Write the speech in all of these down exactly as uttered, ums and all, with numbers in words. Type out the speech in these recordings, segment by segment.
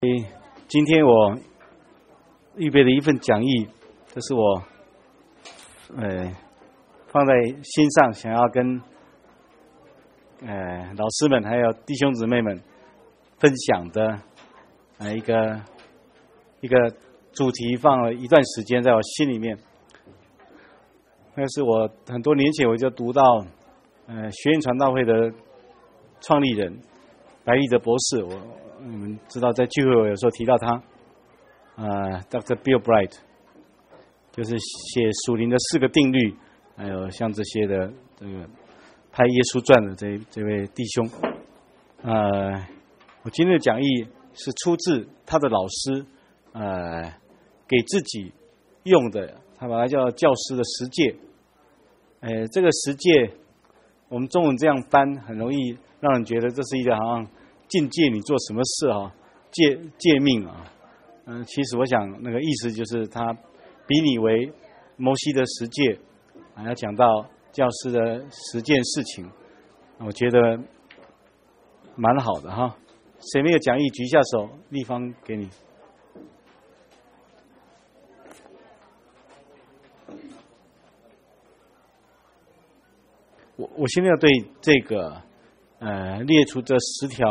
今天我预备了一份讲义，这是我呃放在心上，想要跟呃老师们还有弟兄姊妹们分享的呃一个一个主题，放了一段时间在我心里面。那是我很多年前我就读到呃学院传道会的创立人白立德博士，我你们知道在聚会我有时候提到他，呃 Doctor Bill Bright， 就是写属灵的四个定律，还有像这些的这个拍耶稣传的这这位弟兄。呃，我今天的讲义是出自他的老师呃给自己用的，他把它叫教师的十诫。呃，这个十诫我们中文这样翻，很容易让人觉得这是一个好像禁戒你做什么事啊，诫诫命啊。嗯、呃，其实我想那个意思就是他比拟为摩西的十诫，还要讲到教师的十件事情，我觉得蛮好的哈。谁没有讲义举一下手，立方给你。我我现在要对这个呃列出这十条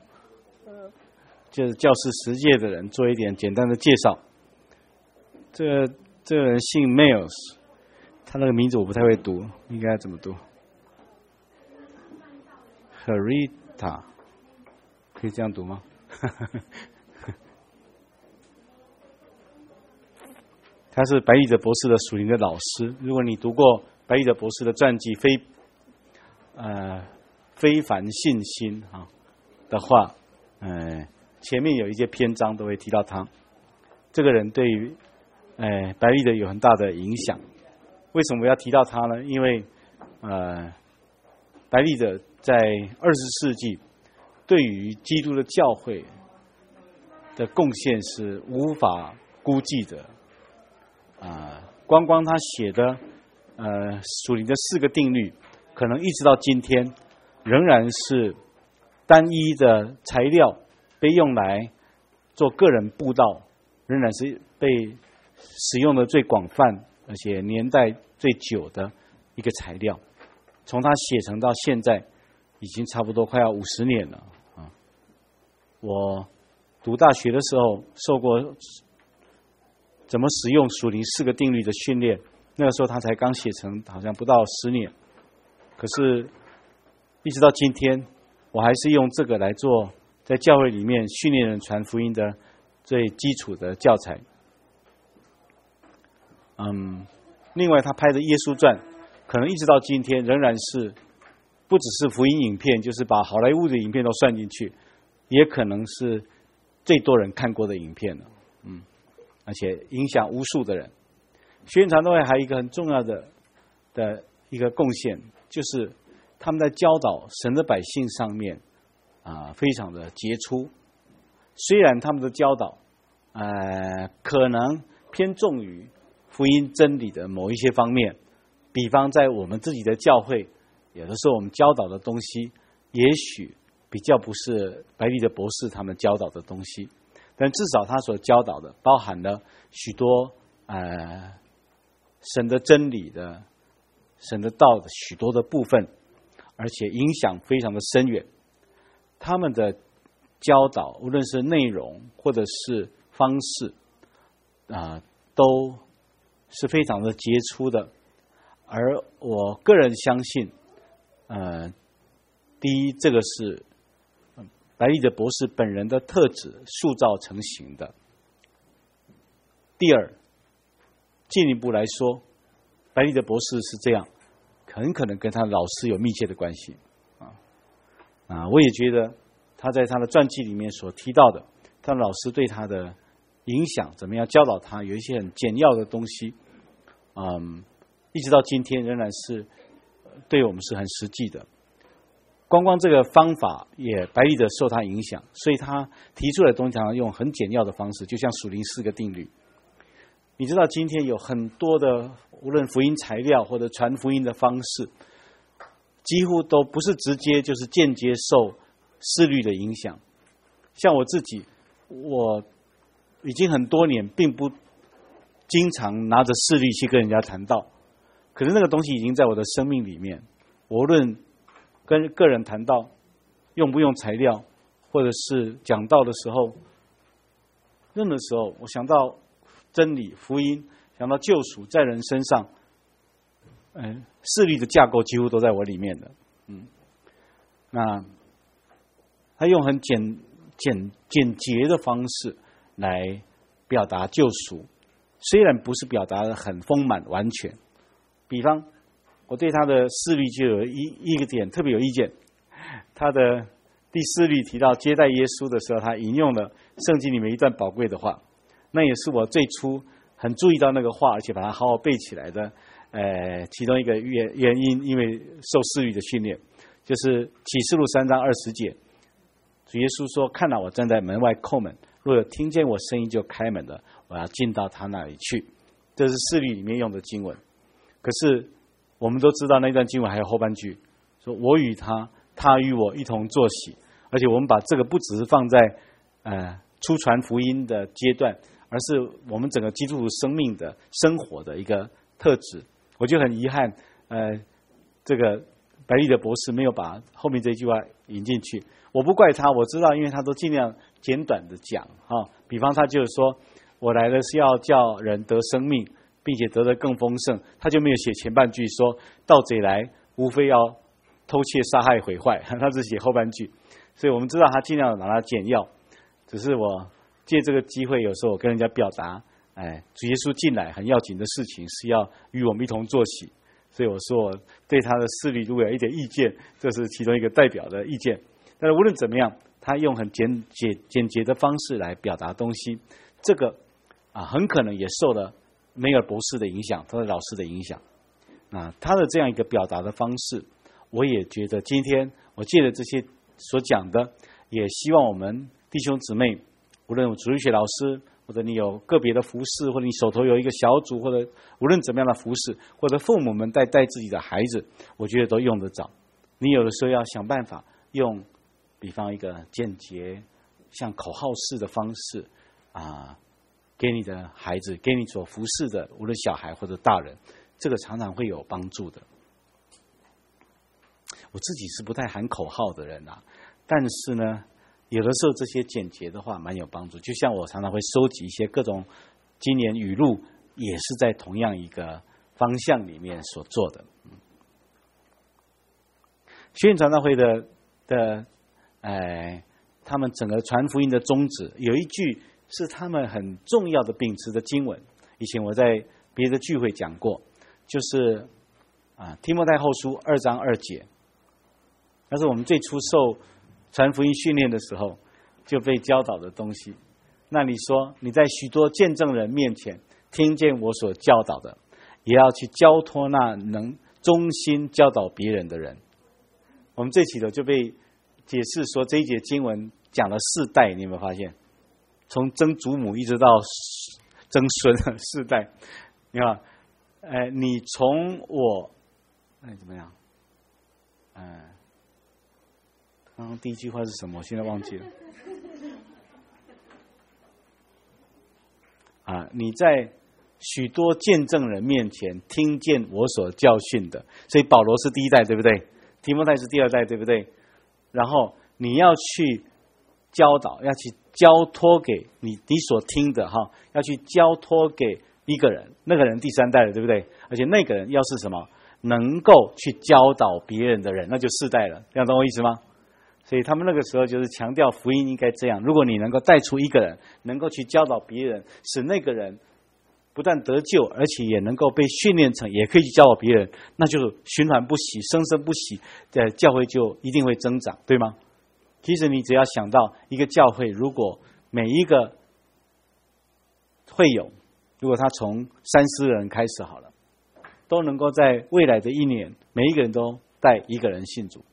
就是教师十诫的人做一点简单的介绍。这个这个人姓 Miles， 他那个名字我不太会读，应该怎么读 ？Harita， 可以这样读吗？他是白立德博士的属灵的老师。如果你读过白立德博士的传记《非呃非凡信心》啊的话，呃，前面有一些篇章都会提到他。这个人对于呃白立德有很大的影响。为什么要提到他呢？因为呃白立德在二十世纪对于基督的教会的贡献是无法估计的。啊、呃，光光他写的呃属灵的四个定律，可能一直到今天仍然是单一的材料，被用来做个人布道，仍然是被使用的最广泛而且年代最久的一个材料。从他写成到现在已经差不多快要五十年了啊！我读大学的时候受过怎么使用属灵四个定律的训练，那个时候他才刚写成，好像不到十年。可是一直到今天，我还是用这个来做在教会里面训练人传福音的最基础的教材。嗯，另外他拍的耶稣传，可能一直到今天仍然是不只是福音影片，就是把好莱坞的影片都算进去，也可能是最多人看过的影片了。嗯，而且影响无数的人。学院传道会还有一个很重要的的一个贡献，就是他们在教导神的百姓上面啊、呃，非常的杰出。虽然他们的教导呃可能偏重于福音真理的某一些方面，比方在我们自己的教会，有的时候我们教导的东西，也许比较不是白立德博士他们教导的东西，但至少他所教导的包含了许多呃神的真理的、神的道的许多的部分，而且影响非常的深远。他们的教导，无论是内容或者是方式，啊、呃，都是非常的杰出的。而我个人相信，呃，第一，这个是白立德博士本人的特质塑造成型的。第二，进一步来说，白立德博士是这样，很可能跟他的老师有密切的关系啊啊！我也觉得他在他的传记里面所提到的，他的老师对他的影响，怎么样教导他，有一些很简要的东西，嗯，一直到今天仍然是对我们是很实际的。光光这个方法也白立德受他影响，所以他提出来的东西常常用很简要的方式，就像属灵四个定律。你知道今天有很多的无论福音材料或者传福音的方式，几乎都不是直接就是间接受思虑的影响。像我自己我已经很多年并不经常拿着事例去跟人家谈道，可是那个东西已经在我的生命里面。无论跟个人谈道，用不用材料，或者是讲道的时候，任何时候，我想到真理、福音，想到救赎在人身上，嗯，事例的架构几乎都在我里面的。嗯，那他用很简简简洁的方式来表达救赎，虽然不是表达的很丰满完全。比方，我对他的事例就有一一个点特别有意见。他的第四律提到接待耶稣的时候，他引用了圣经里面一段宝贵的话，那也是我最初很注意到那个话，而且把它好好背起来的。呃，其中一个原原因，因为受事律的训练，就是启示录三章二十节，主耶稣说：“看到我站在门外叩门，若有听见我声音就开门的，我要进到他那里去。”这是事律里面用的经文。可是我们都知道那段经文还有后半句，说我与他，他与我一同坐席。而且我们把这个不只是放在呃初传福音的阶段，而是我们整个基督徒生命的生活的一个特质。我就很遗憾，呃，这个白利德博士没有把后面这句话引进去。我不怪他，我知道，因为他都尽量简短的讲哈、哦。比方他就是说，我来的是要叫人得生命，并且得得更丰盛，他就没有写前半句说盗贼来无非要偷窃杀害毁坏，他只写后半句。所以我们知道他尽量拿它简要。只是我借这个机会，有时候我跟人家表达，哎，主耶稣进来很要紧的事情是要与我们一同坐席。所以我说我对他的事例如果有一点意见，这是其中一个代表的意见。但是无论怎么样，他用很简简简洁的方式来表达东西，这个啊很可能也受了梅尔博士的影响，他的老师的影响。啊，他的这样一个表达的方式，我也觉得今天我借着这些所讲的，也希望我们弟兄姊妹，无论主日学老师，或者你有个别的服事，或者你手头有一个小组，或者无论怎么样的服事，或者父母们带带自己的孩子，我觉得都用得着。你有的时候要想办法用，比方一个简洁像口号式的方式啊，给你的孩子，给你所服侍的，无论小孩或者大人，这个常常会有帮助的。我自己是不太喊口号的人啊，但是呢，有的时候这些简洁的话蛮有帮助。就像我常常会收集一些各种今年语录，也是在同样一个方向里面所做的。宣传大会的的，呃，他们整个传福音的宗旨有一句是他们很重要的秉持的经文。以前我在别的聚会讲过，就是啊，提摩太后书二章二节。那是我们最初受传福音训练的时候就被教导的东西。那你说你在许多见证人面前听见我所教导的，也要去交托那能忠心教导别人的人。我们这起头就被解释说，这一节经文讲了四代，你有没有发现？从曾祖母一直到曾孙四代。你看，呃，你从我，哎，怎么样？嗯、呃。刚刚第一句话是什么？我现在忘记了。啊，你在许多见证人面前听见我所教训的，所以保罗是第一代，对不对？提摩太是第二代，对不对？然后你要去教导，要去交托给你你所听的哈，要去交托给一个人，那个人第三代了，对不对？而且那个人要是什么，能够去教导别人的人，那就四代了。这样懂我意思吗？所以他们那个时候就是强调福音应该这样，如果你能够带出一个人，能够去教导别人，使那个人不但得救，而且也能够被训练成也可以去教导别人，那就循环不息，生生不息，的教会就一定会增长，对吗？其实你只要想到一个教会，如果每一个会友，如果他从三十人开始好了，都能够在未来的一年，每一个人都带一个人信主，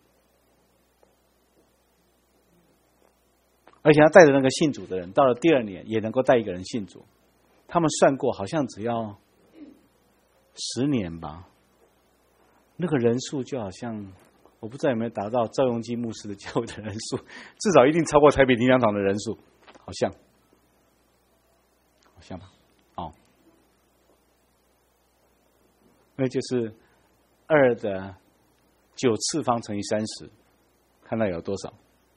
而且他带着那个信主的人，到了第二年也能够带一个人信主。他们算过，好像只要十年吧，那个人数就好像我不知道有没有达到赵永基牧师的教会的人数，至少一定超过台北灵粮堂的人数好像，好像吧？哦，那就是二的九次方乘以三十，看到有多少？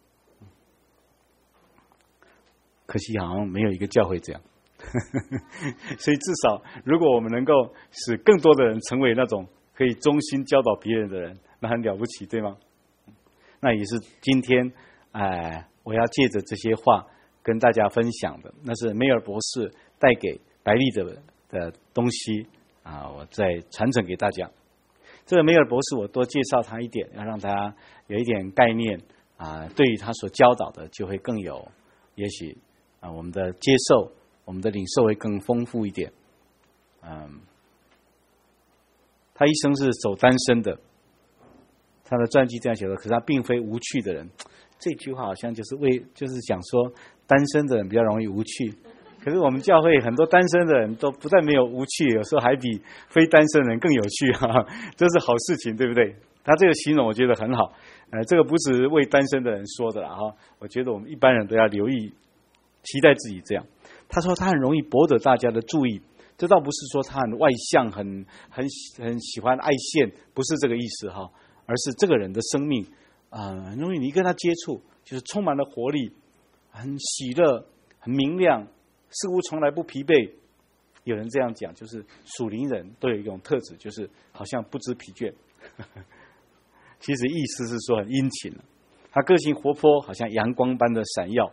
可惜好像没有一个教会这样。所以至少，如果我们能够使更多的人成为那种可以忠心教导别人的人，那很了不起，对吗？那也是今天，哎、呃，我要借着这些话跟大家分享的，那是梅尔博士带给白利的的东西啊，我再传承给大家。这个梅尔博士，我多介绍他一点，要让他有一点概念啊，对于他所教导的就会更有，也许啊，我们的接受。我们的领受会更丰富一点。嗯，他一生是走单身的，他的传记这样写的。可是他并非无趣的人，这句话好像就是为就是讲说单身的人比较容易无趣。可是我们教会很多单身的人都不但没有无趣，有时候还比非单身人更有趣哈、啊，这是好事情，对不对？他这个形容我觉得很好。呃，这个不是为单身的人说的啦哈，我觉得我们一般人都要留意，期待自己这样。他说他很容易博得大家的注意，这倒不是说他很外向，很很很喜欢爱现，不是这个意思哈，而是这个人的生命啊、呃，很容易你跟他接触，就是充满了活力，很喜乐，很明亮，似乎从来不疲惫。有人这样讲，就是属灵人都有一种特质，就是好像不知疲倦。其实意思是说很殷勤，他个性活泼，好像阳光般的闪耀。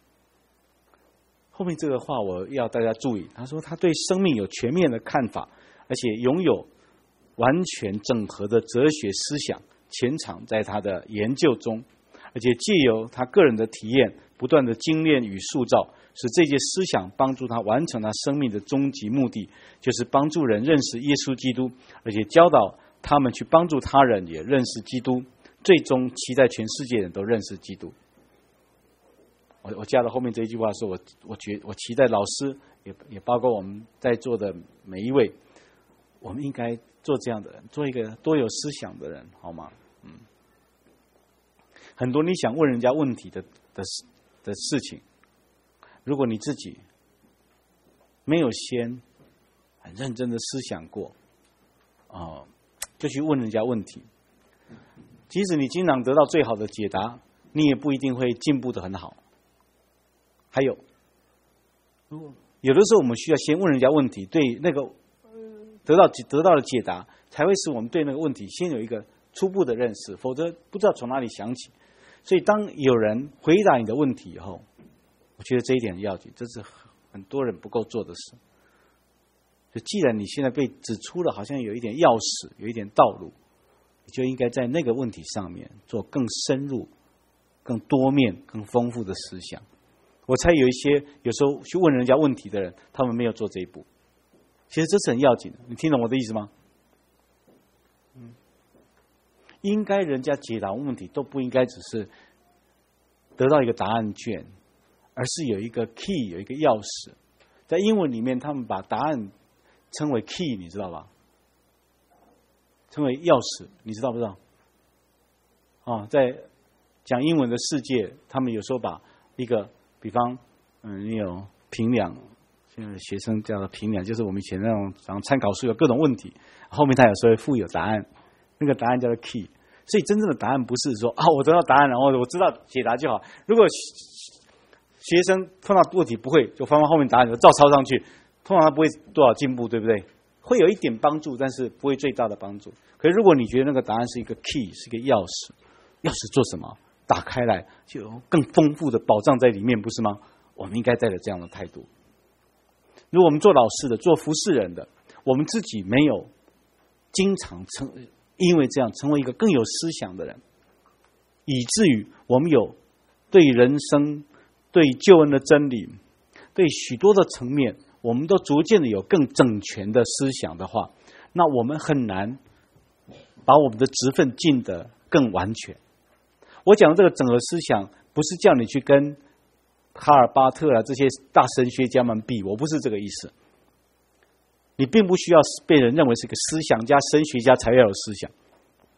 后面这个话我要大家注意，他说他对生命有全面的看法，而且拥有完全整合的哲学思想，潜藏在他的研究中，而且借由他个人的体验，不断的精炼与塑造，使这些思想帮助他完成他生命的终极目的，就是帮助人认识耶稣基督，而且教导他们去帮助他人也认识基督，最终期待全世界人都认识基督。我我加了后面这一句话说，我我觉我期待老师也也包括我们在座的每一位，我们应该做这样的人，做一个多有思想的人，好吗？嗯，很多你想问人家问题的的的事情，如果你自己没有先很认真的思想过，哦、呃，就去问人家问题，即使你经常得到最好的解答，你也不一定会进步得很好。还有，有的时候我们需要先问人家问题，对那个得到得到的解答，才会使我们对那个问题先有一个初步的认识，否则不知道从哪里想起。所以，当有人回答你的问题以后，我觉得这一点很要紧，这是很多人不够做的事。就既然你现在被指出了，好像有一点钥匙，有一点道路，你就应该在那个问题上面做更深入、更多面、更丰富的思想。我猜有一些有时候去问人家问题的人，他们没有做这一步。其实这是很要紧的，你听懂我的意思吗？嗯，应该人家解答问题都不应该只是得到一个答案卷，而是有一个 key， 有一个钥匙。在英文里面，他们把答案称为 key， 你知道吧？称为钥匙，你知道不知道？哦，在讲英文的世界，他们有时候把一个比方，嗯，你有评量，现在学生叫做评量，就是我们以前那种然后参考书有各种问题，后面他有时候会附有答案，那个答案叫做 key。所以真正的答案不是说啊，我得到答案，然后我知道解答就好。如果学生碰到问题不会，就翻翻后面答案就照抄上去，通常他不会多少进步，对不对？会有一点帮助，但是不会最大的帮助。可是如果你觉得那个答案是一个 key， 是一个钥匙，钥匙做什么？打开来就有更丰富的宝藏在里面，不是吗？我们应该带着这样的态度。如果我们做老师的、做服侍人的，我们自己没有经常成因为这样成为一个更有思想的人，以至于我们有对人生、对救恩的真理、对许多的层面，我们都逐渐的有更整全的思想的话，那我们很难把我们的职分尽得更完全。我讲的这个整合思想，不是叫你去跟哈尔巴特啊这些大神学家们比，我不是这个意思。你并不需要被人认为是个思想家、神学家才要有思想，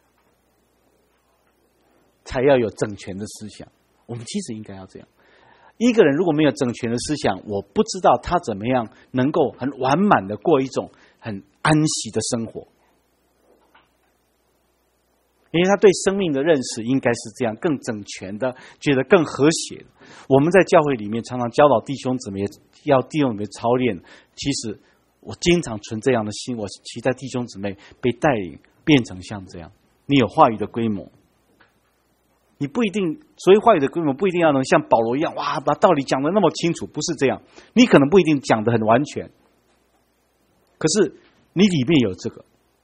才要有整全的思想。我们其实应该要这样， 一个人如果没有整全的思想，我不知道他怎么样能够很完满的过一种很安息的生活。因为他对生命的认识应该是这样，更整全的，觉得更和谐的。我们在教会里面常常教导弟兄姊妹，要弟兄姊妹操练。其实我经常存这样的心，我期待弟兄姊妹被带领变成像这样。你有话语的规模，你不一定，所谓话语的规模不一定要能像保罗一样，哇，把道理讲得那么清楚，不是这样。你可能不一定讲得很完全，可是你里面有这个。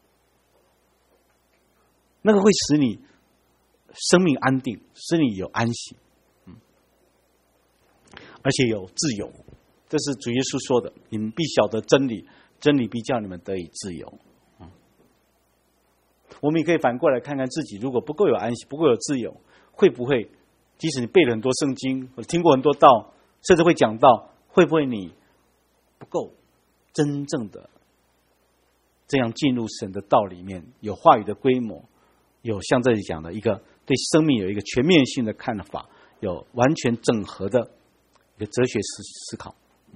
那个会使你生命安定，使你有安息，嗯，而且有自由。这是主耶稣说的：“你们必晓得真理，真理必叫你们得以自由。”嗯，我们也可以反过来看看自己，如果不够有安息，不够有自由，会不会即使你背了很多圣经，或者听过很多道，甚至会讲道，会不会你不够真正的这样进入神的道里面，有话语的规模？有像这里讲的一个对生命有一个全面性的看法，有完全整合的一个哲学思思考。嗯，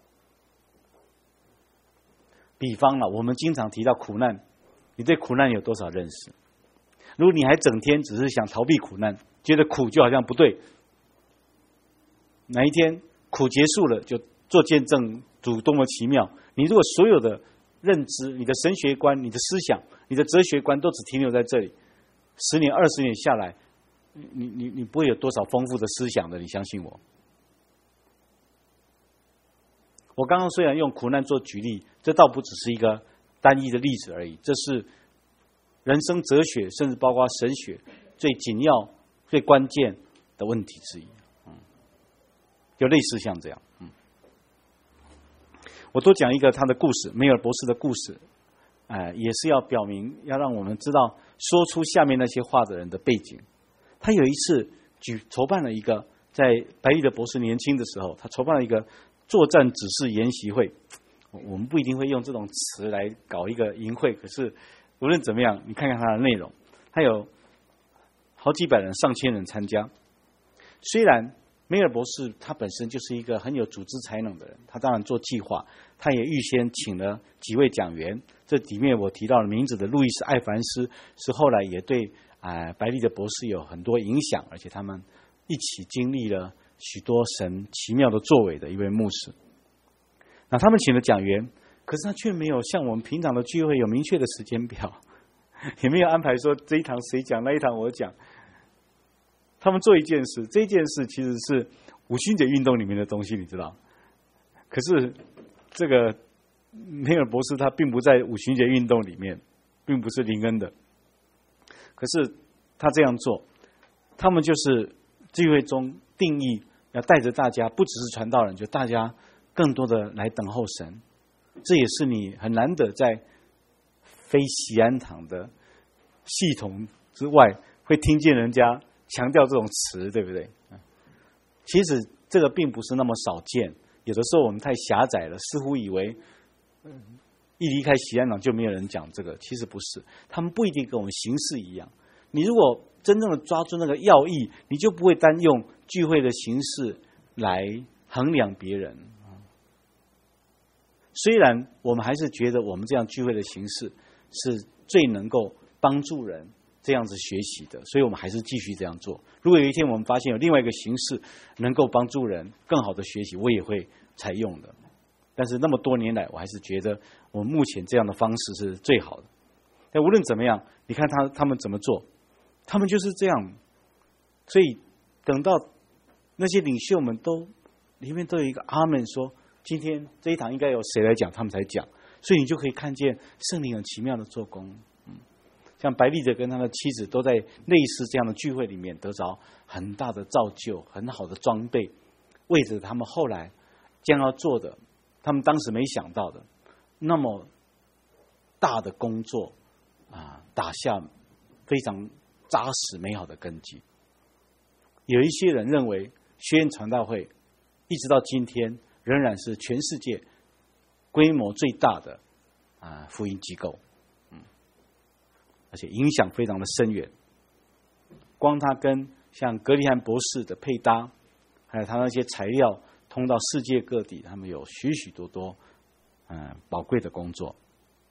比方了，我们经常提到苦难，你对苦难有多少认识？如果你还整天只是想逃避苦难，觉得苦就好像不对，哪一天苦结束了，就做见证主多么奇妙。你如果所有的认知、你的神学观、你的思想、你的哲学观都只停留在这里，十年、二十年下来，你你你不会有多少丰富的思想的，你相信我。我刚刚虽然用苦难做举例，这倒不只是一个单一的例子而已，这是人生哲学，甚至包括神学最紧要、最关键的问题之一。嗯，就类似像这样。嗯，我多讲一个他的故事，梅尔博士的故事。哎，也是要表明，要让我们知道说出下面那些话的人的背景。他有一次举筹办了一个，在白毅的博士年轻的时候，他筹办了一个作战指示研习会。我们不一定会用这种词来搞一个营会，可是无论怎么样，你看看它的内容，他有好几百人、上千人参加。虽然梅尔博士他本身就是一个很有组织才能的人，他当然做计划，他也预先请了几位讲员。这里面我提到了名字的路易斯·艾凡斯，是后来也对啊、呃、白利的博士有很多影响，而且他们一起经历了许多神奇妙的作为的一位牧师。那他们请了讲员，可是他却没有像我们平常的聚会有明确的时间表，也没有安排说这一堂谁讲，那一堂我讲。他们做一件事，这件事其实是五旬节运动里面的东西，你知道。可是这个梅尔博士他并不在五旬节运动里面，并不是林恩的。可是他这样做，他们就是聚会中定义要带着大家，不只是传道人，就大家更多的来等候神。这也是你很难得在非喜安堂的系统之外会听见人家强调这种词，对不对？其实这个并不是那么少见，有的时候我们太狭窄了，似乎以为一离开喜安堂就没有人讲这个，其实不是，他们不一定跟我们形式一样。你如果真正的抓住那个要义，你就不会单用聚会的形式来衡量别人。虽然我们还是觉得我们这样聚会的形式是最能够帮助人这样子学习的，所以我们还是继续这样做。如果有一天我们发现有另外一个形式能够帮助人更好的学习，我也会采用的。但是那么多年来，我还是觉得我们目前这样的方式是最好的。但无论怎么样，你看他他们怎么做，他们就是这样。所以等到那些领袖们都里面都有一个阿们说，今天这一堂应该由谁来讲，他们才讲。所以你就可以看见圣灵很奇妙的做工。嗯，像白利德跟他的妻子都在类似这样的聚会里面得着很大的造就，很好的装备，为着他们后来将要做的，他们当时没想到的那么大的工作啊，打下非常扎实美好的根基。有一些人认为学院传道会一直到今天仍然是全世界规模最大的啊福音机构，嗯，而且影响非常的深远。光他跟像格里汉博士的配搭， 还有他那些材料通到世界各地，他们有许许多多嗯宝贵的工作。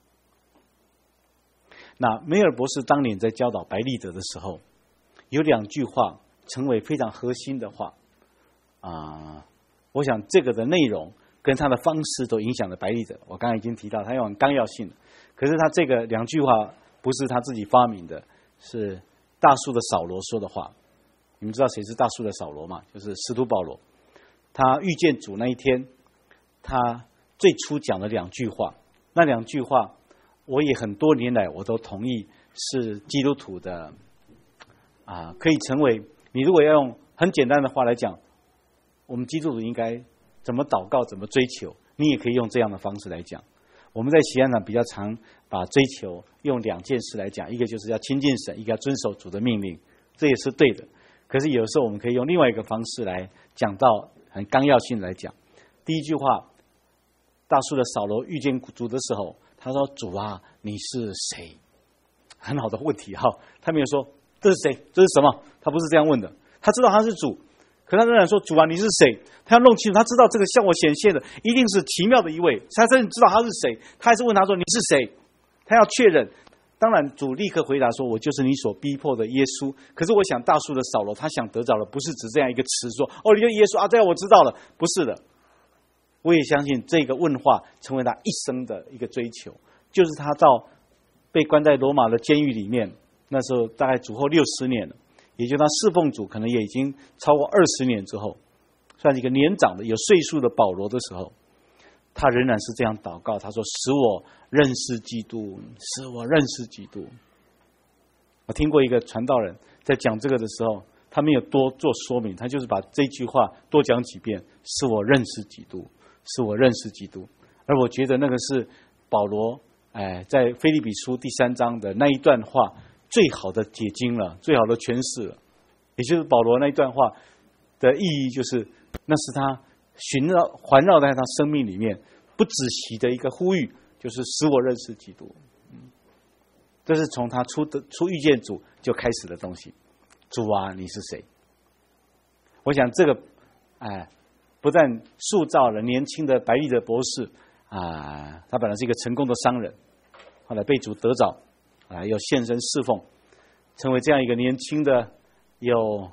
那梅尔博士当年在教导白立德的时候，有两句话成为非常核心的话啊、呃，我想这个的内容跟他的方式都影响了白立德。我刚才已经提到，他有很纲要性的，可是他这个两句话不是他自己发明的，是大树的扫罗说的话。你们知道谁是大树的扫罗吗？就是使徒保罗。他遇见主那一天，他最初讲了两句话，那两句话我也很多年来我都同意是基督徒的啊，可以成为你如果要用很简单的话来讲，我们基督徒应该怎么祷告，怎么追求，你也可以用这样的方式来讲。我们在喜安堂比较常把追求用两件事来讲，一个就是要亲近神，一个要遵守主的命令，这也是对的。可是有时候我们可以用另外一个方式来讲到很纲要性来讲。第一句话，大树的扫罗遇见主的时候，他说：“主啊，你是谁？”很好的问题哈，他没有说这是谁，这是什么，他不是这样问的。他知道他是主，可他仍然说：“主啊，你是谁？”他要弄清楚，他知道这个向我显现的一定是奇妙的一位，他真的知道他是谁，他还是问他说：“你是谁？”他要确认。当然，主立刻回答说：“我就是你所逼迫的耶稣。”可是我想，大树的扫罗他想得着的不是只这样一个词说：“哦，你就是耶稣啊！”这样我知道了，不是的。我也相信这个问话成为他一生的一个追求，就是他到被关在罗马的监狱里面，那时候大概主后六十年了，也就他侍奉主可能也已经超过二十年之后，算是一个年长的有岁数的保罗的时候，他仍然是这样祷告，他说：“使我认识基督，使我认识基督。”我听过一个传道人在讲这个的时候，他没有多做说明，他就是把这句话多讲几遍：“使我认识基督，使我认识基督。”而我觉得那个是保罗哎在腓立比书第三章的那一段话最好的解经了，最好的诠释了。也就是保罗那一段话的意义，就是那是他循绕环绕在他生命里面不止息的一个呼吁，就是使我认识基督。嗯，这是从他初的初遇见主就开始的东西。主啊，你是谁？我想这个，哎，不但塑造了年轻的白立德博士啊，他本来是一个成功的商人，后来被主得着啊，又献身侍奉，成为这样一个年轻的有。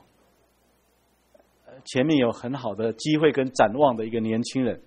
前面有很好的机会跟展望的一个年轻人，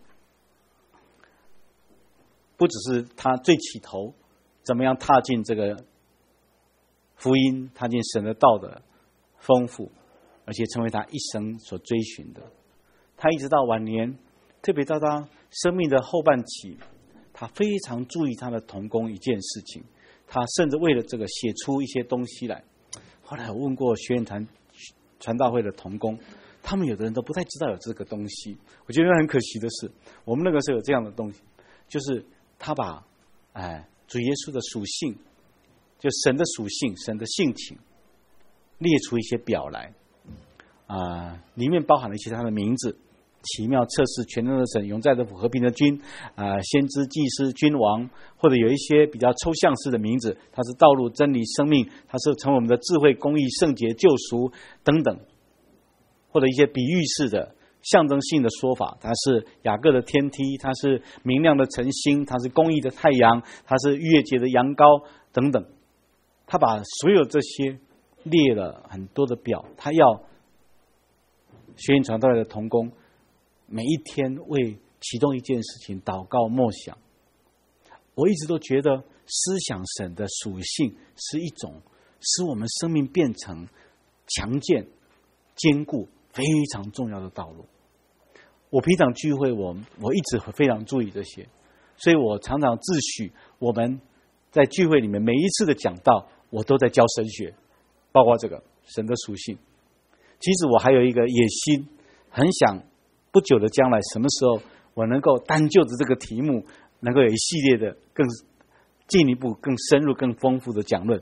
不只是他最起头怎么样踏进这个福音，踏进神的道的丰富，而且成为他一生所追寻的。他一直到晚年，特别到他生命的后半期，他非常注意他的同工一件事情，他甚至为了这个写出一些东西来。后来我问过学院团传道会的同工，他们有的人都不太知道有这个东西。我觉得很可惜的是，我们那个时候有这样的东西，就是他把哎主耶稣的属性，就神的属性、神的性情，列出一些表来啊、呃，里面包含了一些他的名字：奇妙、测试、全能的神、永在的父、和平的君啊、呃、先知、祭司、君王，或者有一些比较抽象式的名字，他是道路、真理、生命，他是成为我们的智慧、公义、圣洁、救赎等等。或者一些比喻式的象征性的说法，它是雅各的天梯，它是明亮的晨星，它是公义的太阳，它是逾越节的羊羔等等。他把所有这些列了很多的表，他要学院传道会的同工每一天为其中一件事情祷告默想。我一直都觉得思想神的属性是一种使我们生命变成强健、坚固非常重要的道路。我平常聚会我我一直非常注意这些，所以我常常自诩我们在聚会里面每一次的讲道我都在教神学，包括这个神的属性。其实我还有一个野心，很想不久的将来什么时候我能够单就着这个题目能够有一系列的更进一步更深入更丰富的讲论，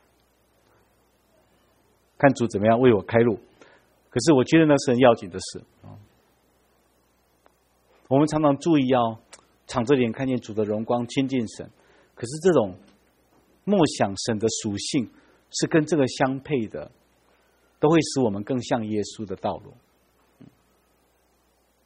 看主怎么样为我开路。可是我觉得那是很要紧的事。我们常常注意要敞着脸看见主的荣光，亲近神，可是这种默想神的属性是跟这个相配的，都会使我们更像耶稣的道路。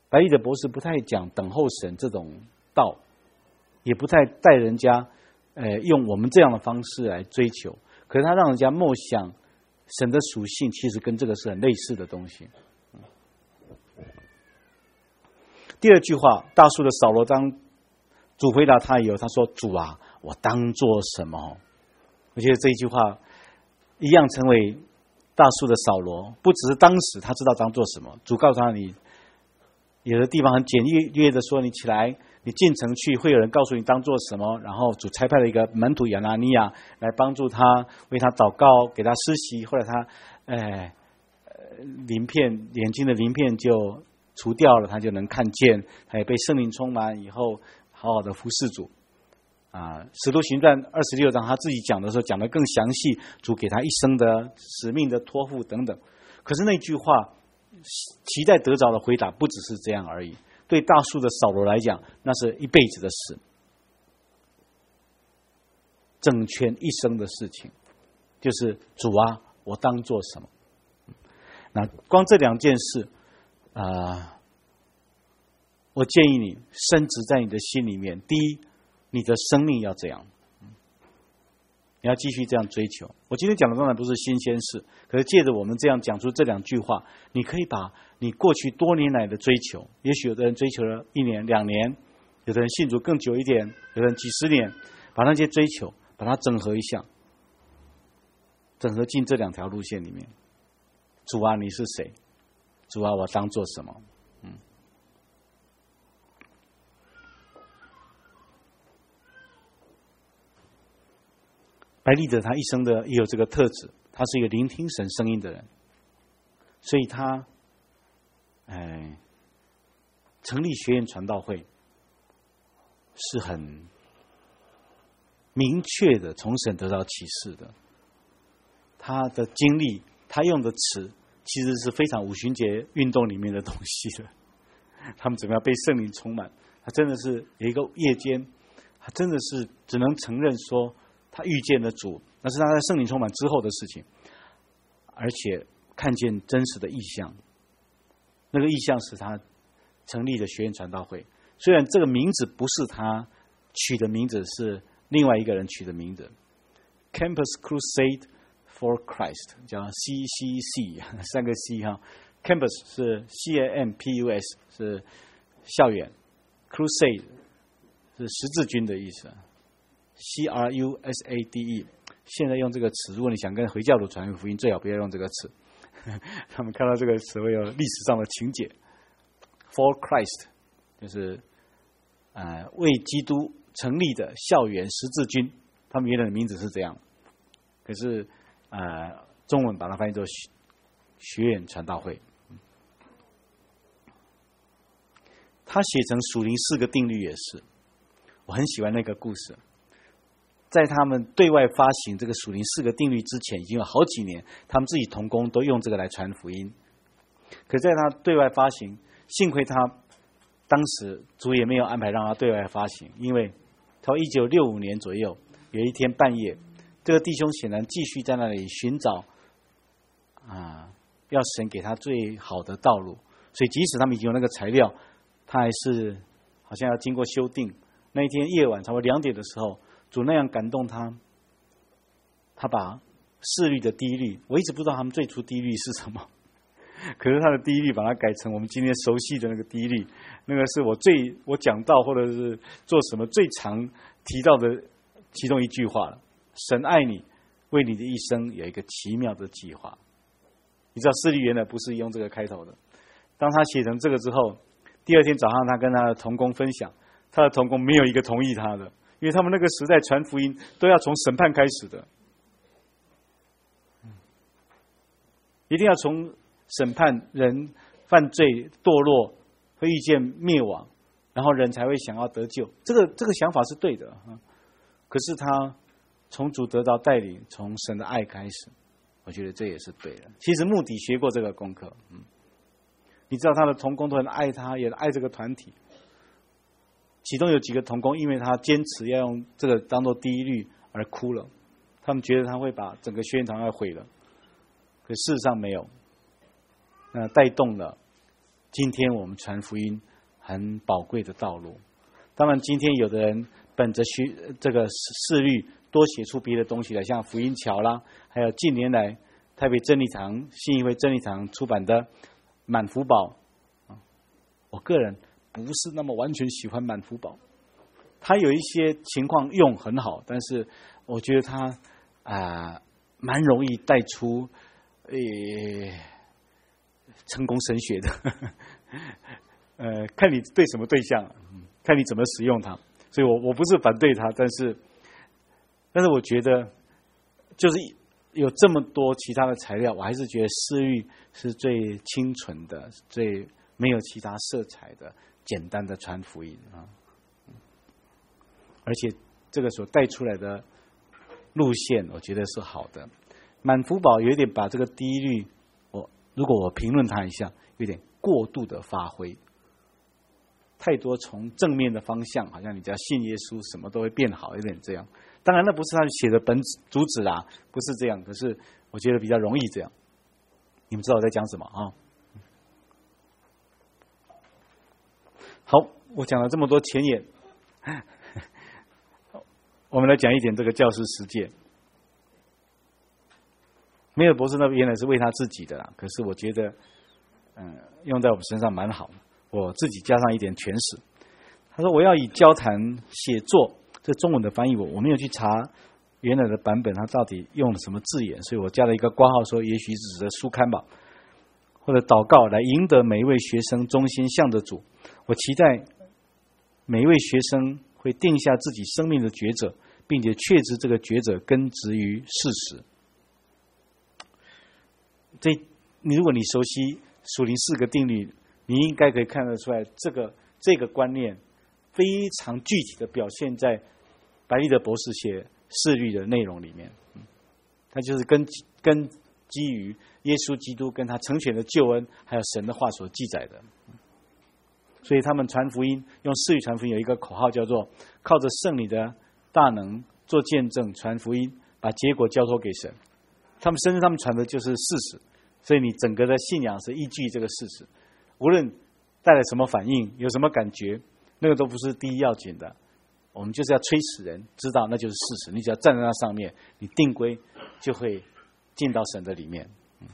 白利的博士不太讲等候神这种道，也不太带人家呃用我们这样的方式来追求，可是他让人家默想神的属性，其实跟这个是很类似的东西。第二句话，大数的扫罗当主回答他以后，他说：“主啊，我当做什么？”我觉得这一句话一样成为大数的扫罗，不只是当时他知道当做什么，主告诉他你有的地方很简略的说，你起来，你进城去，会有人告诉你当做什么。然后主差派了一个门徒亚拿尼亚来帮助他，为他祷告，给他施洗。后来他，哎，鳞片眼睛的鳞片就除掉了，他就能看见，他也被圣灵充满以后，好好的服侍主。啊，使徒行传二十六章他自己讲的时候讲得更详细，主给他一生的使命的托付等等。可是那句话期待得着的回答不只是这样而已，对大数的扫罗来讲，那是一辈子的事，整全一生的事情，就是主啊，我当做什么？那光这两件事啊、呃，我建议你深植在你的心里面。第一，你的生命要这样，你要继续这样追求。我今天讲的当然不是新鲜事，可是借着我们这样讲出这两句话，你可以把你过去多年来的追求，也许有的人追求了一年两年，有的人信主更久一点，有的人几十年，把那些追求把它整合一下，整合进这两条路线里面。主啊，你是谁？主啊，我当做什么？嗯。白利德他一生的也有这个特质，他是一个聆听神声音的人，所以他，哎，成立学院传道会是很明确的从神得到启示的。他的经历，他用的词，其实是非常五旬节运动里面的东西的。他们怎么样被圣灵充满？他真的是有一个夜间，他真的是只能承认说。他遇见了主，那是他在圣灵充满之后的事情，而且看见真实的意象。那个意象是他成立的学院传道会，虽然这个名字不是他取的名字，是另外一个人取的名字 ，Campus Crusade for Christ， 叫 C C C， 三个 C 哈 ，Campus 是 C A M P U S 是校园 ，Crusade 是十字军的意思。C R U S A D E， 现在用这个词，如果你想跟回教徒传福音，最好不要用这个词。他们看到这个词会有历史上的情节。For Christ， 就是呃为基督成立的校园十字军，他们原来的名字是这样，可是呃中文把它翻译作学院传道会。他写成属灵四个定律也是，我很喜欢那个故事。在他们对外发行这个属灵四个定律之前，已经有好几年，他们自己同工都用这个来传福音。可在他对外发行，幸亏他当时主也没有安排让他对外发行，因为到一九六五年左右，有一天半夜，这个弟兄显然继续在那里寻找啊，要神给他最好的道路，所以即使他们已经有那个材料，他还是好像要经过修订。那一天夜晚差不多两点的时候，主那样感动他，他把四律的第一律，我一直不知道他们最初第一律是什么，可是他的第一律把它改成我们今天熟悉的那个第一律，那个是我最我讲到或者是做什么最常提到的其中一句话了。神爱你，为你的一生有一个奇妙的计划。你知道四律原来不是用这个开头的，当他写成这个之后，第二天早上他跟他的同工分享，他的同工没有一个同意他的。因为他们那个时代传福音都要从审判开始的，一定要从审判人犯罪堕落会遇见灭亡，然后人才会想要得救。这个这个想法是对的，可是他从主得到带领，从神的爱开始，我觉得这也是对的。其实穆迪学过这个功课，嗯，你知道他的同工都很爱他，也爱这个团体。其中有几个同工，因为他坚持要用这个当做第一律而哭了，他们觉得他会把整个学院堂要毁了，可事实上没有。那带动了今天我们传福音很宝贵的道路。当然，今天有的人本着学这个视律，多写出别的东西来，像福音桥啦，还有近年来台北真理堂、信义会真理堂出版的满福宝。我个人不是那么完全喜欢满福宝，它有一些情况用很好，但是我觉得它啊、呃、蛮容易带出呃成功神学的，呃，看你对什么对象，看你怎么使用它。所以我我不是反对它，但是但是我觉得就是有这么多其他的材料，我还是觉得思律是最清纯的，最没有其他色彩的简单的传福音啊。而且这个所带出来的路线，我觉得是好的。满福宝有一点把这个第一律，我如果我评论它一下，有点过度的发挥，太多从正面的方向，好像你只要信耶稣，什么都会变好，有点这样。当然，那不是他写的本主旨啦，不是这样。可是我觉得比较容易这样。你们知道我在讲什么啊？好，我讲了这么多前言，我们来讲一点这个教师实践。梅尔博士那原来是为他自己的啦，可是我觉得，嗯，用在我们身上蛮好的。我自己加上一点诠释。他说我要以交谈写作，这中文的翻译我我没有去查原来的版本，他到底用了什么字眼，所以我加了一个括号说，也许是指的书刊吧，或者祷告来赢得每一位学生忠心向着主。我期待每一位学生会定下自己生命的抉择，并且确知这个抉择根植于事实。这你如果你熟悉属灵四个定律，你应该可以看得出来，这个这个观念非常具体的表现在白立德博士写四律的内容里面。它就是根根基于耶稣基督跟他成全的救恩，还有神的话所记载的。所以他们传福音，用四律传福音有一个口号叫做靠着圣灵的大能做见证传福音，把结果交托给神。他们深深他们传的就是事实，所以你整个的信仰是依据这个事实，无论带来什么反应，有什么感觉，那个都不是第一要紧的。我们就是要催使人知道那就是事实，你只要站在那上面，你定规就会进到神的里面。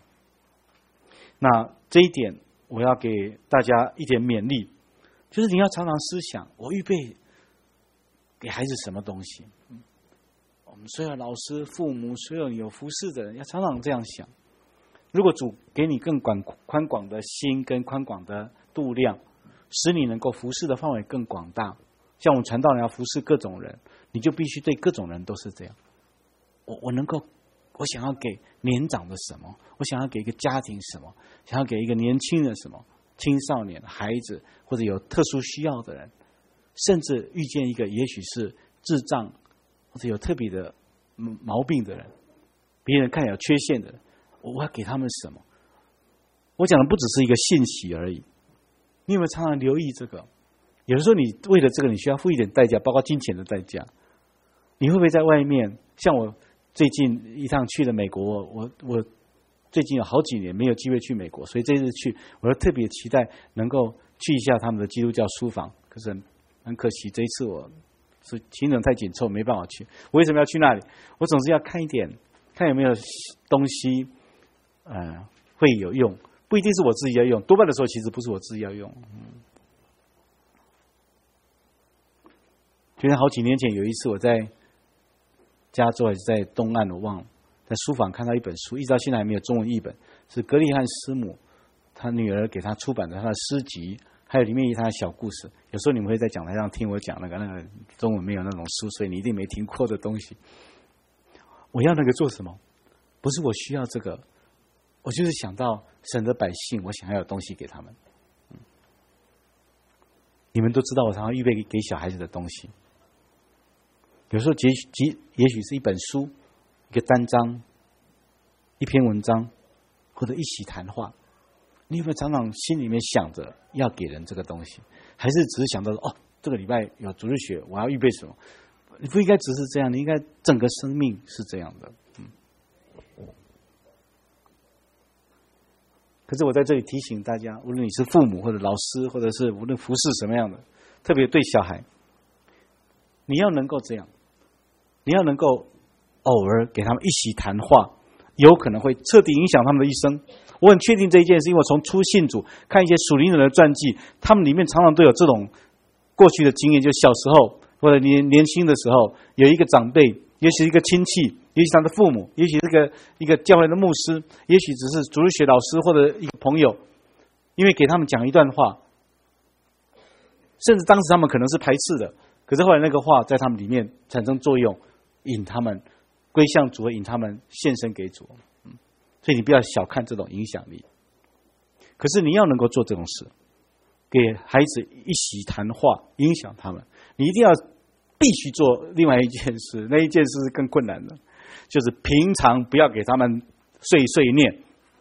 那这一点我要给大家一点勉励，就是你要常常思想，我预备给孩子什么东西。我们所有老师、父母，所有有服侍的人，要常常这样想。如果主给你更广宽广的心跟宽广的度量，使你能够服侍的范围更广大，像我们传道人要服侍各种人，你就必须对各种人都是这样。我我能够，我想要给年长的什么，我想要给一个家庭什么，想要给一个年轻人什么，青少年、孩子或者有特殊需要的人，甚至遇见一个也许是智障或者有特别的毛病的人，别人看起来有缺陷的人，我要给他们什么？我讲的不只是一个信息而已。你有没有常常留意这个？有的时候你为了这个，你需要付一点代价，包括金钱的代价。你会不会在外面？像我最近一趟去了美国，我我最近有好几年没有机会去美国，所以这次去，我特别期待能够去一下他们的基督教书房。可是很很可惜，这一次我是行程太紧凑，没办法去。我为什么要去那里？我总是要看一点，看有没有东西，呃，会有用。不一定是我自己要用，多半的时候其实不是我自己要用。嗯，就像好几年前有一次我在加州还是在东岸，我忘了，在书房看到一本书，一直到现在还没有中文译本，是格利汉师母他女儿给他出版的他的诗集，还有里面一他的小故事。有时候你们会在讲台上听我讲那个那个中文没有那种书，所以你一定没听过的东西。我要那个做什么？不是我需要这个，我就是想到神的百姓，我想要有东西给他们。嗯，你们都知道我常常预备给小孩子的东西，有时候结结也许是一本书、一个单章、一篇文章，或者一起谈话。你有没有常常心里面想着要给人这个东西，还是只是想到哦，这个礼拜有主日学，我要预备什么？你不应该只是这样，你应该整个生命是这样的。嗯， 可是我在这里提醒大家，无论你是父母或者老师，或者是无论服侍什么样的，特别对小孩，你要能够这样，你要能够偶尔给他们一起谈话，有可能会彻底影响他们的一生。我很确定这一件事，因为我从初信主看一些属灵人的传记，他们里面常常都有这种过去的经验，就小时候或者年年轻的时候，有一个长辈，也许一个亲戚，也许他的父母，也许这个一个教会的牧师，也许只是主日学老师或者一个朋友，因为给他们讲一段话，甚至当时他们可能是排斥的，可是后来那个话在他们里面产生作用，引他们归向主，引他们献身给主。所以你不要小看这种影响力。可是你要能够做这种事，给孩子一起谈话，影响他们，你一定要必须做另外一件事，那一件事是更困难的，就是平常不要给他们碎碎念。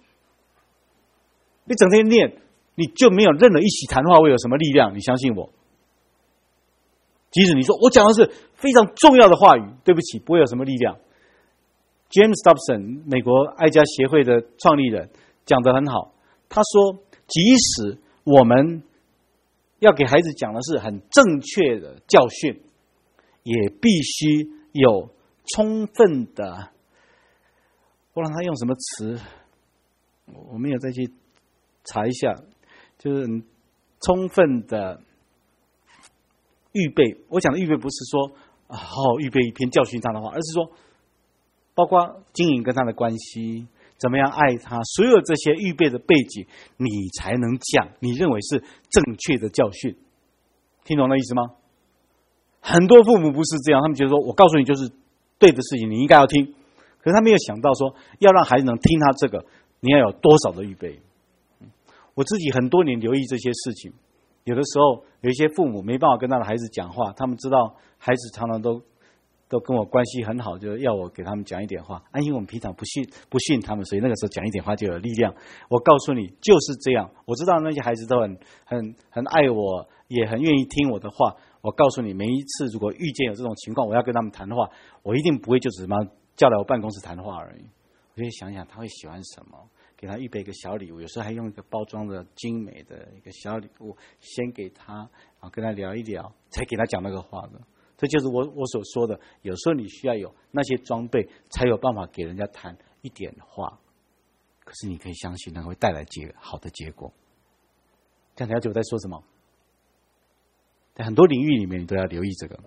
你整天念，你就没有任何一起谈话会有什么力量，你相信我。即使你说我讲的是非常重要的话语，对不起，不会有什么力量。James Dobson 美国爱家协会的创立人讲得很好，他说即使我们要给孩子讲的是很正确的教训，也必须有充分的，我让他用什么词，我没有再去查一下，就是充分的预备。我讲的预备不是说啊好好预备一篇教训他的话，而是说包括经营跟他的关系，怎么样爱他，所有这些预备的背景，你才能讲你认为是正确的教训。听懂那意思吗？很多父母不是这样，他们觉得说我告诉你就是对的事情，你应该要听。可是他没有想到说，要让孩子能听他这个，你要有多少的预备。我自己很多年留意这些事情，有的时候有一些父母没办法跟他的孩子讲话，他们知道孩子常常都都跟我关系很好，就要我给他们讲一点话。啊，因为我们平常不训不训他们，所以那个时候讲一点话就有力量。我告诉你，就是这样。我知道那些孩子都很很很爱我，也很愿意听我的话。我告诉你，每一次如果遇见有这种情况，我要跟他们谈话，我一定不会就只是把他叫来我办公室谈话而已。我就想想他会喜欢什么，给他预备一个小礼物，有时候还用一个包装的精美的一个小礼物，先给他，然后跟他聊一聊，才给他讲那个话的。这就是我我所说的，有时候你需要有那些装备，才有办法给人家谈一点话。可是你可以相信，那会带来结好的结果。这样了解我在说什么？在很多领域里面，你都要留意这个。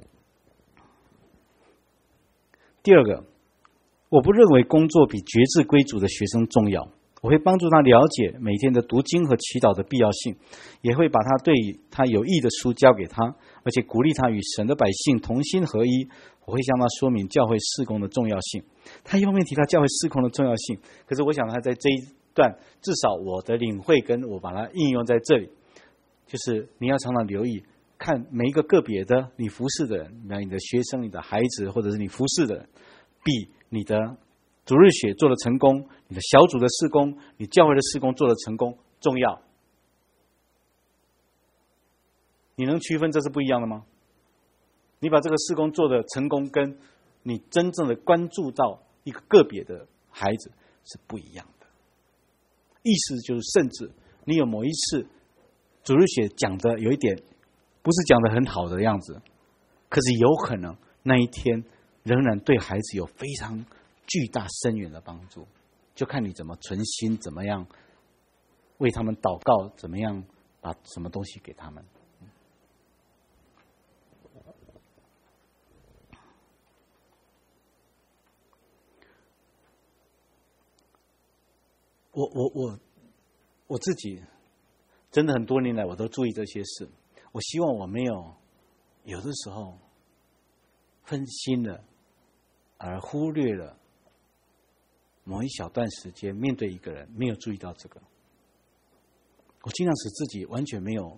第二个，我不认为工作比决志归主的学生重要。我会帮助他了解每天的读经和祈祷的必要性，也会把他对他有益的书交给他，而且鼓励他与神的百姓同心合一。我会向他说明教会事工的重要性。他一方面提到教会事工的重要性，可是我想他在这一段，至少我的领会跟我把它应用在这里，就是你要常常留意，看每一个个别的你服侍的人，你的学生、你的孩子，或者是你服侍的人，比你的主日学做的成功，你的小组的事工，你教会的事工做的成功重要。你能区分这是不一样的吗？你把这个事工做的成功，跟你真正的关注到一个个别的孩子是不一样的。意思就是，甚至你有某一次主日学讲的有一点不是讲的很好的样子，可是有可能那一天仍然对孩子有非常巨大深远的帮助，就看你怎么存心，怎么样为他们祷告，怎么样把什么东西给他们。我我我我自己真的很多年来我都注意这些事。我希望我没有有的时候分心了，而忽略了某一小段时间面对一个人，没有注意到这个。我尽量使自己完全没有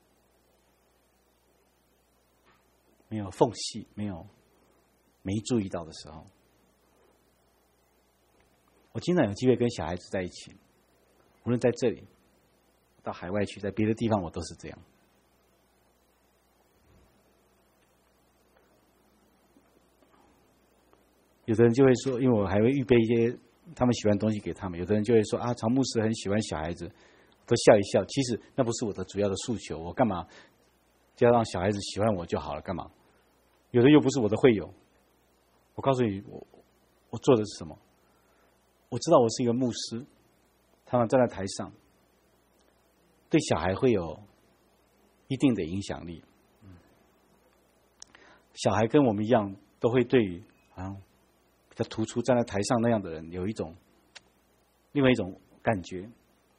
没有缝隙，没有没注意到的时候。我经常有机会跟小孩子在一起，无论在这里、到海外去，在别的地方，我都是这样。有的人就会说，因为我还会预备一些他们喜欢的东西给他们。有的人就会说啊，常牧师很喜欢小孩子，都笑一笑。其实那不是我的主要的诉求，我干嘛就要让小孩子喜欢我就好了？干嘛？有的又不是我的会友。我告诉你，我我做的是什么？我知道我是一个牧师，他们站在台上，对小孩会有一定的影响力。小孩跟我们一样，都会对于啊比较突出站在台上那样的人有一种另外一种感觉。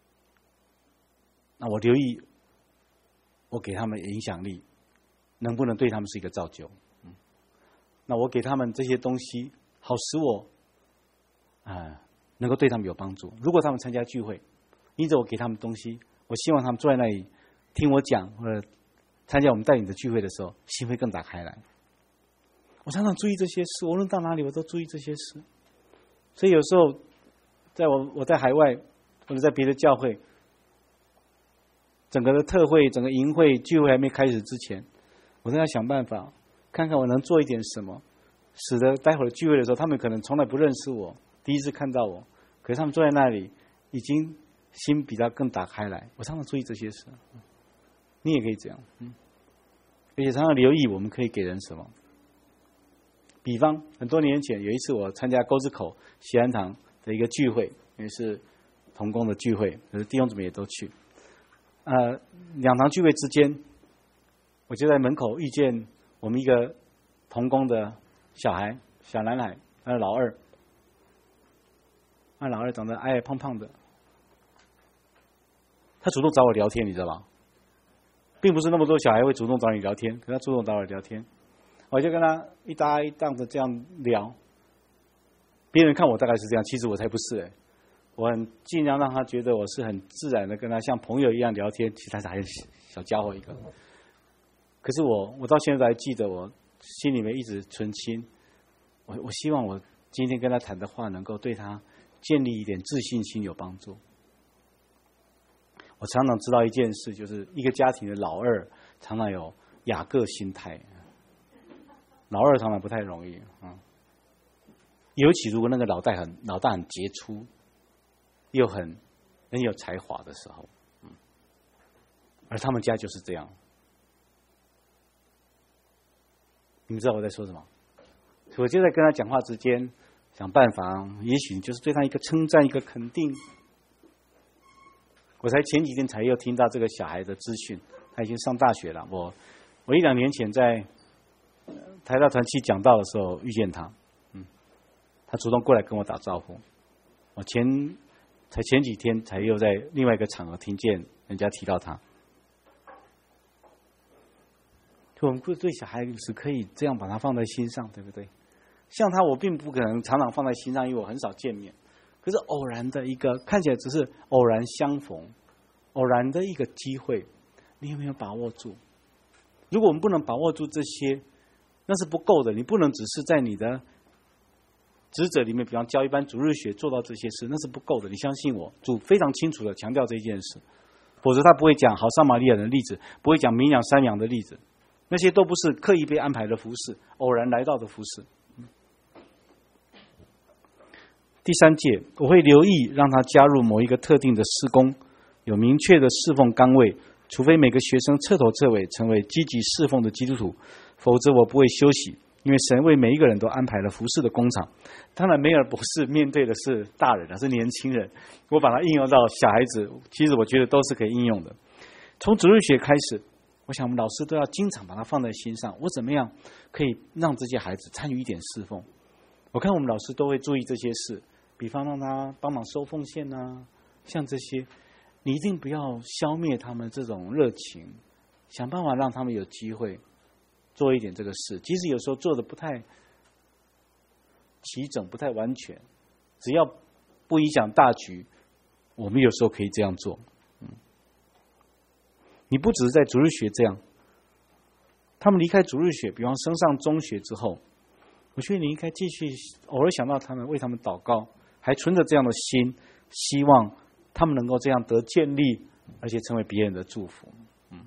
那我留意，我给他们影响力，能不能对他们是一个造就？嗯，那我给他们这些东西，好使我啊、呃、能够对他们有帮助。如果他们参加聚会，因着我给他们东西，我希望他们坐在那里听我讲，或者参加我们带领的聚会的时候，心会更打开来。我常常注意这些事，无论到哪里我都注意这些事。所以有时候，在我我在海外或者在别的教会，整个的特会、整个营会聚会还没开始之前，我都要想办法，看看我能做一点什么，使得待会儿聚会的时候，他们可能从来不认识我，第一次看到我，可是他们坐在那里，已经心比较更打开来。我常常注意这些事，你也可以这样，嗯，而且常常留意我们可以给人什么。比方很多年前有一次我参加沟子口喜安堂的一个聚会，因为是同工的聚会，可是弟兄姊妹也都去。呃，两堂聚会之间，我就在门口遇见我们一个同工的小孩，小男孩，他是老二，那老二长得矮矮胖胖的，他主动找我聊天，你知道吧？并不是那么多小孩会主动找你聊天，可他主动找我聊天。我就跟他一搭一档的这样聊，别人看我大概是这样，其实我才不是哎、欸，我很尽量让他觉得我是很自然的跟他像朋友一样聊天，其实他是还是小家伙一个。可是我我到现在还记得，我心里面一直存心，我我希望我今天跟他谈的话能够对他建立一点自信心有帮助。我常常知道一件事，就是一个家庭的老二常常有雅各心态。老二常常不太容易，嗯，尤其如果那个老大很老大很杰出，又很很有才华的时候，嗯，而他们家就是这样。你们知道我在说什么？我就在跟他讲话之间想办法，也许就是对他一个称赞，一个肯定。我才前几天才又听到这个小孩的资讯，他已经上大学了。我我一两年前在台大团契讲道的时候遇见他，嗯，他主动过来跟我打招呼。我前才前几天才又在另外一个场合听见人家提到他。我们对小孩子可以这样把他放在心上，对不对？像他，我并不可能常常放在心上，因为我很少见面。可是偶然的一个，看起来只是偶然相逢，偶然的一个机会，你有没有把握住？如果我们不能把握住这些，那是不够的。你不能只是在你的职责里面，比方教一班主日学做到这些事，那是不够的。你相信我，主非常清楚的强调这件事，否则他不会讲好撒玛利亚人的例子，不会讲绵羊山羊的例子，那些都不是刻意被安排的服事，偶然来到的服事。第三届，我会留意让他加入某一个特定的事工，有明确的侍奉岗位，除非每个学生彻头彻尾成为积极侍奉的基督徒，否则我不会休息，因为神为每一个人都安排了服事的工场。当然梅尔博士面对的是大人，是年轻人，我把它应用到小孩子，其实我觉得都是可以应用的。从主日学开始，我想我们老师都要经常把它放在心上，我怎么样可以让这些孩子参与一点侍奉。我看我们老师都会注意这些事，比方让他帮忙收奉献啊，像这些，你一定不要消灭他们这种热情，想办法让他们有机会做一点这个事。即使有时候做的不太齐整，不太完全，只要不影响大局，我们有时候可以这样做。嗯，你不只是在主日学这样，他们离开主日学，比方升上中学之后，我觉得你应该继续偶尔想到他们，为他们祷告，还存着这样的心，希望他们能够这样得建立，而且成为别人的祝福。嗯，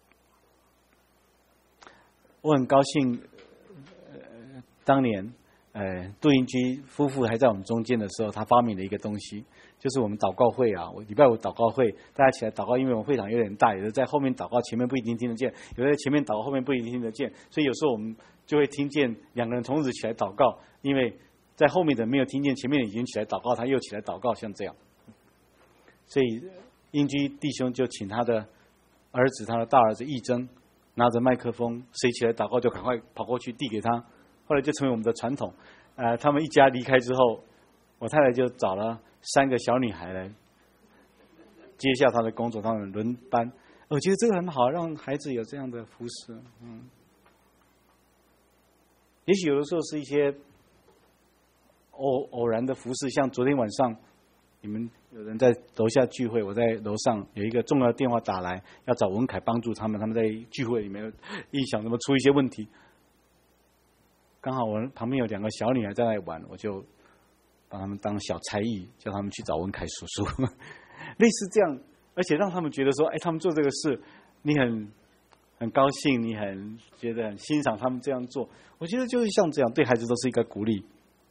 我很高兴，呃，当年呃杜英居夫妇还在我们中间的时候，他发明了一个东西，就是我们祷告会啊，我礼拜五祷告会，大家起来祷告，因为我们会场有点大，有的在后面祷告，前面不一定听得见；有的在前面祷告，后面不一定听得见，所以有时候我们就会听见两个人同时起来祷告，因为在后面的没有听见，前面的已经起来祷告，他又起来祷告，像这样。所以英居弟兄就请他的儿子，他的大儿子义珍拿着麦克风，谁起来祷告就赶快跑过去递给他。后来就成为我们的传统。呃，他们一家离开之后，我太太就找了三个小女孩来接下她的工作，他们轮班。我觉得这个很好，让孩子有这样的服侍。嗯，也许有的时候是一些偶偶然的服侍，像昨天晚上你们有人在楼下聚会，我在楼上有一个重要的电话打来，要找文凯帮助他们，他们在聚会里面异想怎么出一些问题。刚好我旁边有两个小女孩在那里玩，我就把他们当小才艺，叫他们去找文凯叔叔，类似这样，而且让他们觉得说，哎，他们做这个事，你很很高兴，你很觉得很欣赏他们这样做。我觉得就是像这样，对孩子都是一个鼓励。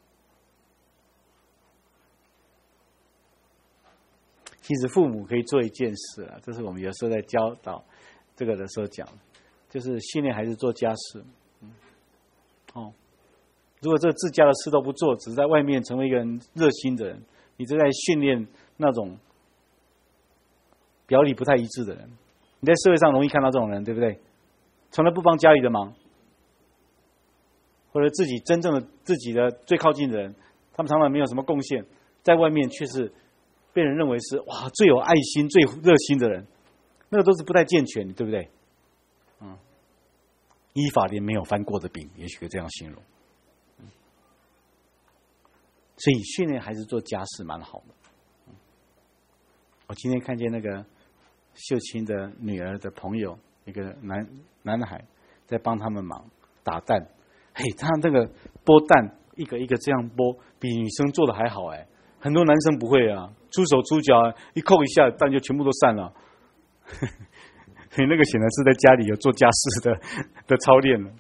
其实父母可以做一件事啊，这是我们有时候在教导这个的时候讲，就是训练孩子做家事。嗯，哦。如果这自家的事都不做，只是在外面成为一个人热心的人，你就在训练那种表里不太一致的人。你在社会上容易看到这种人，对不对？从来不帮家里的忙，或者自己真正的自己的最靠近的人，他们常常没有什么贡献，在外面却是被人认为是哇最有爱心、最热心的人，那个都是不太健全，对不对？嗯，依法连没有翻过的饼，也许可以这样形容。所以训练孩子做家事蛮好的。我今天看见那个秀清的女儿的朋友，一个男男孩在帮他们忙打蛋，嘿，他那个剥蛋一个一个这样剥，比女生做的还好哎。很多男生不会啊，出手出脚一扣一下，蛋就全部都散了。所以那个显然是在家里有做家事的的操练了。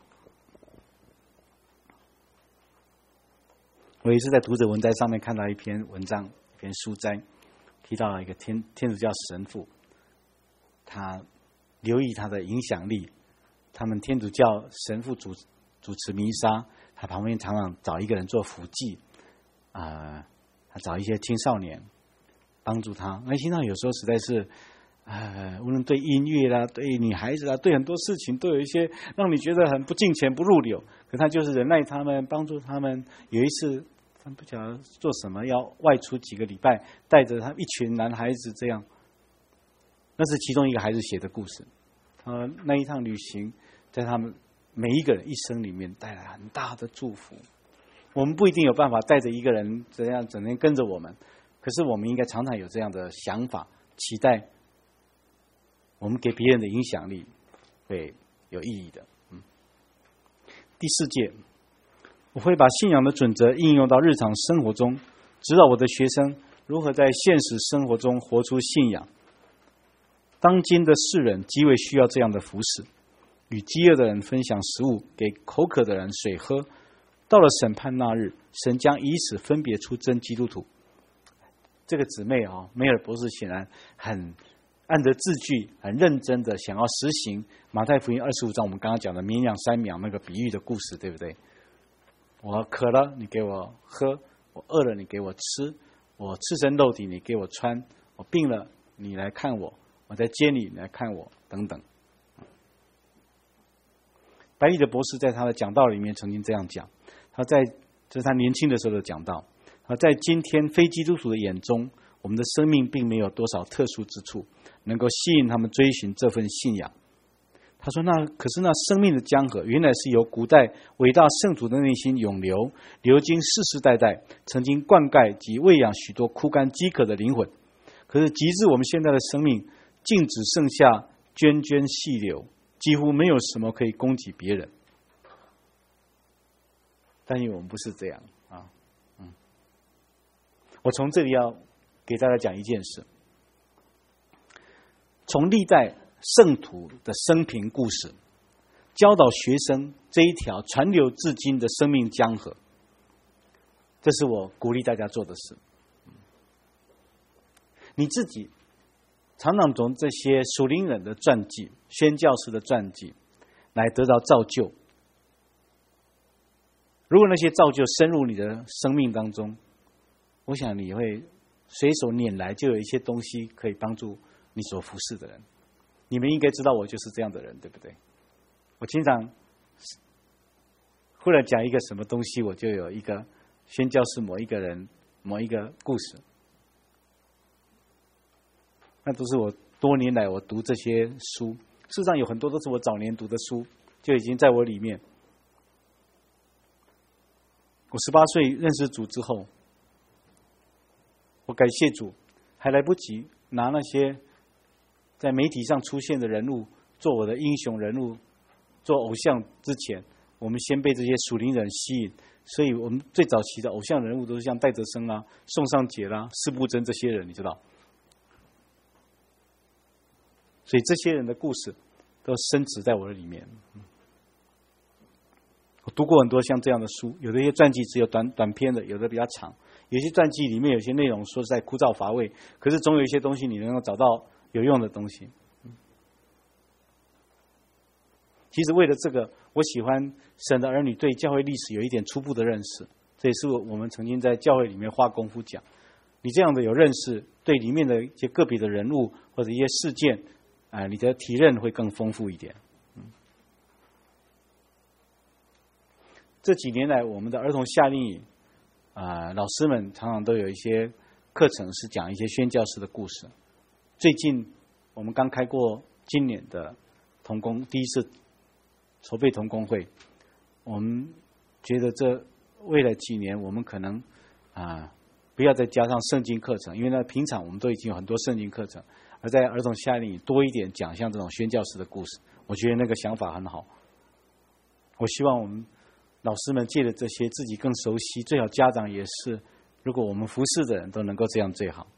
我也是在读者文摘上面看到一篇文章，一篇书摘，提到了一个天天主教神父，他留意他的影响力。他们天主教神父主主持弥撒，他旁边常常找一个人做辅祭，啊、呃，他找一些青少年帮助他。那青少年有时候实在是，呃，无论对音乐啦、对女孩子啦、对很多事情都有一些让你觉得很不敬钱、不入流。可他就是忍耐他们，帮助他们。有一次，他们不晓得做什么，要外出几个礼拜，带着他一群男孩子这样。那是其中一个孩子写的故事。呃，那一趟旅行，在他们每一个人一生里面带来很大的祝福。我们不一定有办法带着一个人怎样整天跟着我们，可是我们应该常常有这样的想法，期待我们给别人的影响力会有意义的。嗯，第四届，我会把信仰的准则应用到日常生活中，指导我的学生如何在现实生活中活出信仰。当今的世人极为需要这样的服侍，与饥饿的人分享食物，给口渴的人水喝。到了审判那日，神将以此分别出真基督徒。这个姊妹啊，梅尔博士显然很按着字句，很认真的想要实行马太福音二十五章我们刚刚讲的绵羊三秒那个比喻的故事，对不对？我渴了，你给我喝；我饿了，你给我吃；我赤身露体，你给我穿；我病了，你来看我；我在监里，你来看我，等等。白利的博士在他的讲道里面曾经这样讲，他在这是他年轻的时候的讲道，他在今天非基督徒的眼中，我们的生命并没有多少特殊之处，能够吸引他们追寻这份信仰。他说：“那可是那生命的江河，原来是由古代伟大圣徒的内心涌流，流经世世代代，曾经灌溉及喂养许多枯干饥渴的灵魂。可是及至我们现在的生命，竟只剩下涓涓细流，几乎没有什么可以供给别人。但愿我们不是这样啊！嗯，我从这里要给大家讲一件事，从历代圣徒的生平故事，教导学生这一条传流至今的生命江河。 这是我鼓励大家做的事。你自己常常从这些属灵人的传记、宣教士的传记来得到造就。如果那些造就深入你的生命当中，我想你会随手拈来就有一些东西可以帮助你所服侍的人。你们应该知道我就是这样的人，对不对？我经常忽然讲一个什么东西，我就有一个宣教士某一个人某一个故事，那都是我多年来我读这些书，事实上有很多都是我早年读的书，就已经在我里面。我十八岁认识主之后，我感谢主，还来不及拿那些在媒体上出现的人物做我的英雄人物、做偶像之前，我们先被这些属灵人吸引。所以我们最早期的偶像人物都是像戴德生啊、宋尚节啦、施布珍这些人，你知道。所以这些人的故事都深植在我的里面。我读过很多像这样的书，有的一些传记只有短短篇的，有的比较长。有些传记里面有些内容说实在枯燥乏味，可是总有一些东西你能够找到有用的东西。其实为了这个，我喜欢神的儿女对教会历史有一点初步的认识，这也是我们曾经在教会里面花功夫讲。你这样的有认识，对里面的一些个别的人物或者一些事件，啊、呃，你的体认会更丰富一点。这几年来，我们的儿童夏令营，啊、呃，老师们常常都有一些课程是讲一些宣教士的故事。最近我们刚开过今年的同工第一次筹备同工会，我们觉得这未来几年我们可能啊、呃、不要再加上圣经课程，因为呢平常我们都已经有很多圣经课程，而在儿童夏令营多一点讲像这种宣教士的故事，我觉得那个想法很好。我希望我们老师们借着这些自己更熟悉，最好家长也是，如果我们服侍的人都能够这样最好。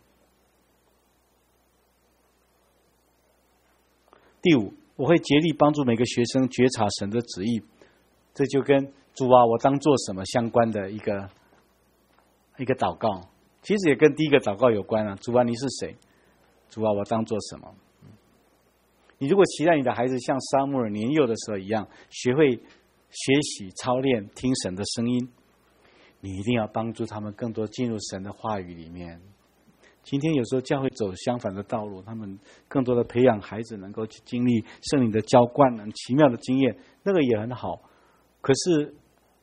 第五，我会竭力帮助每个学生觉察神的旨意，这就跟主啊我当做什么相关的一个一个祷告，其实也跟第一个祷告有关啊。主啊你是谁？主啊我当做什么？你如果期待你的孩子像撒母耳年幼的时候一样，学会学习操练听神的声音，你一定要帮助他们更多进入神的话语里面。今天有时候教会走相反的道路，他们更多的培养孩子能够去经历圣灵的浇灌，很奇妙的经验，那个也很好。可是，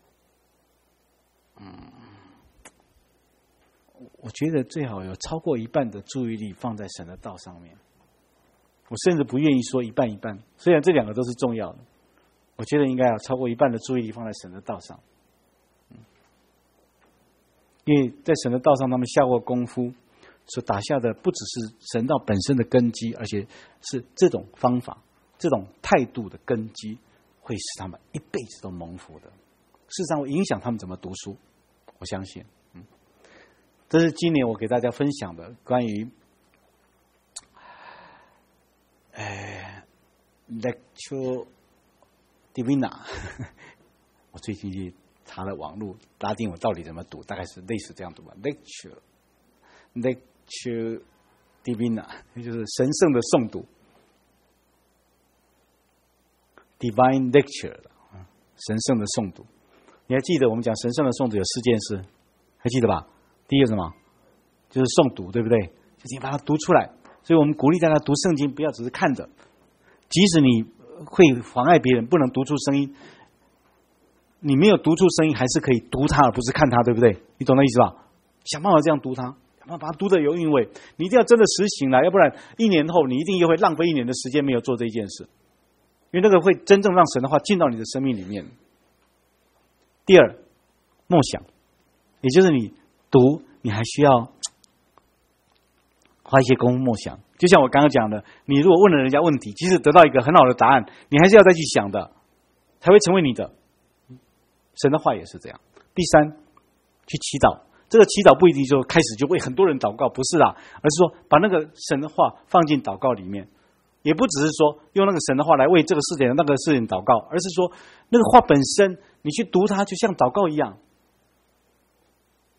嗯，我觉得最好有超过一半的注意力放在神的道上面。我甚至不愿意说一半一半，虽然这两个都是重要的，我觉得应该要超过一半的注意力放在神的道上。因为在神的道上他们下过功夫，所打下的不只是神道本身的根基，而且是这种方法、这种态度的根基，会使他们一辈子都蒙福的。事实上会影响他们怎么读书，我相信。嗯，这是今年我给大家分享的关于呃 Lectio Divina。我最近去查了网络拉丁文到底怎么读，大概是类似这样读吧 ，Lectio Lectio Divina， 就是神圣的诵读 ，Divine Lecture， 神圣的诵读。你还记得我们讲神圣的诵读有四件事，还记得吧？第一个什么？就是诵读，对不对？就是你把它读出来。所以我们鼓励大家读圣经，不要只是看着，即使你会妨碍别人，不能读出声音。你没有读出声音，还是可以读它，而不是看它，对不对？你懂那意思吧？想办法这样读它，想办法把它读得有韵味。你一定要真的实行了，要不然一年后你一定又会浪费一年的时间没有做这一件事，因为那个会真正让神的话进到你的生命里面。第二，默想，也就是你读，你还需要花一些功夫默想。就像我刚刚讲的，你如果问了人家问题，即使得到一个很好的答案，你还是要再去想的，才会成为你的。神的话也是这样。第三，去祈祷。这个祈祷不一定就开始就为很多人祷告，不是啦，而是说把那个神的话放进祷告里面，也不只是说用那个神的话来为这个事情那个事情祷告，而是说那个话本身，你去读它就像祷告一样。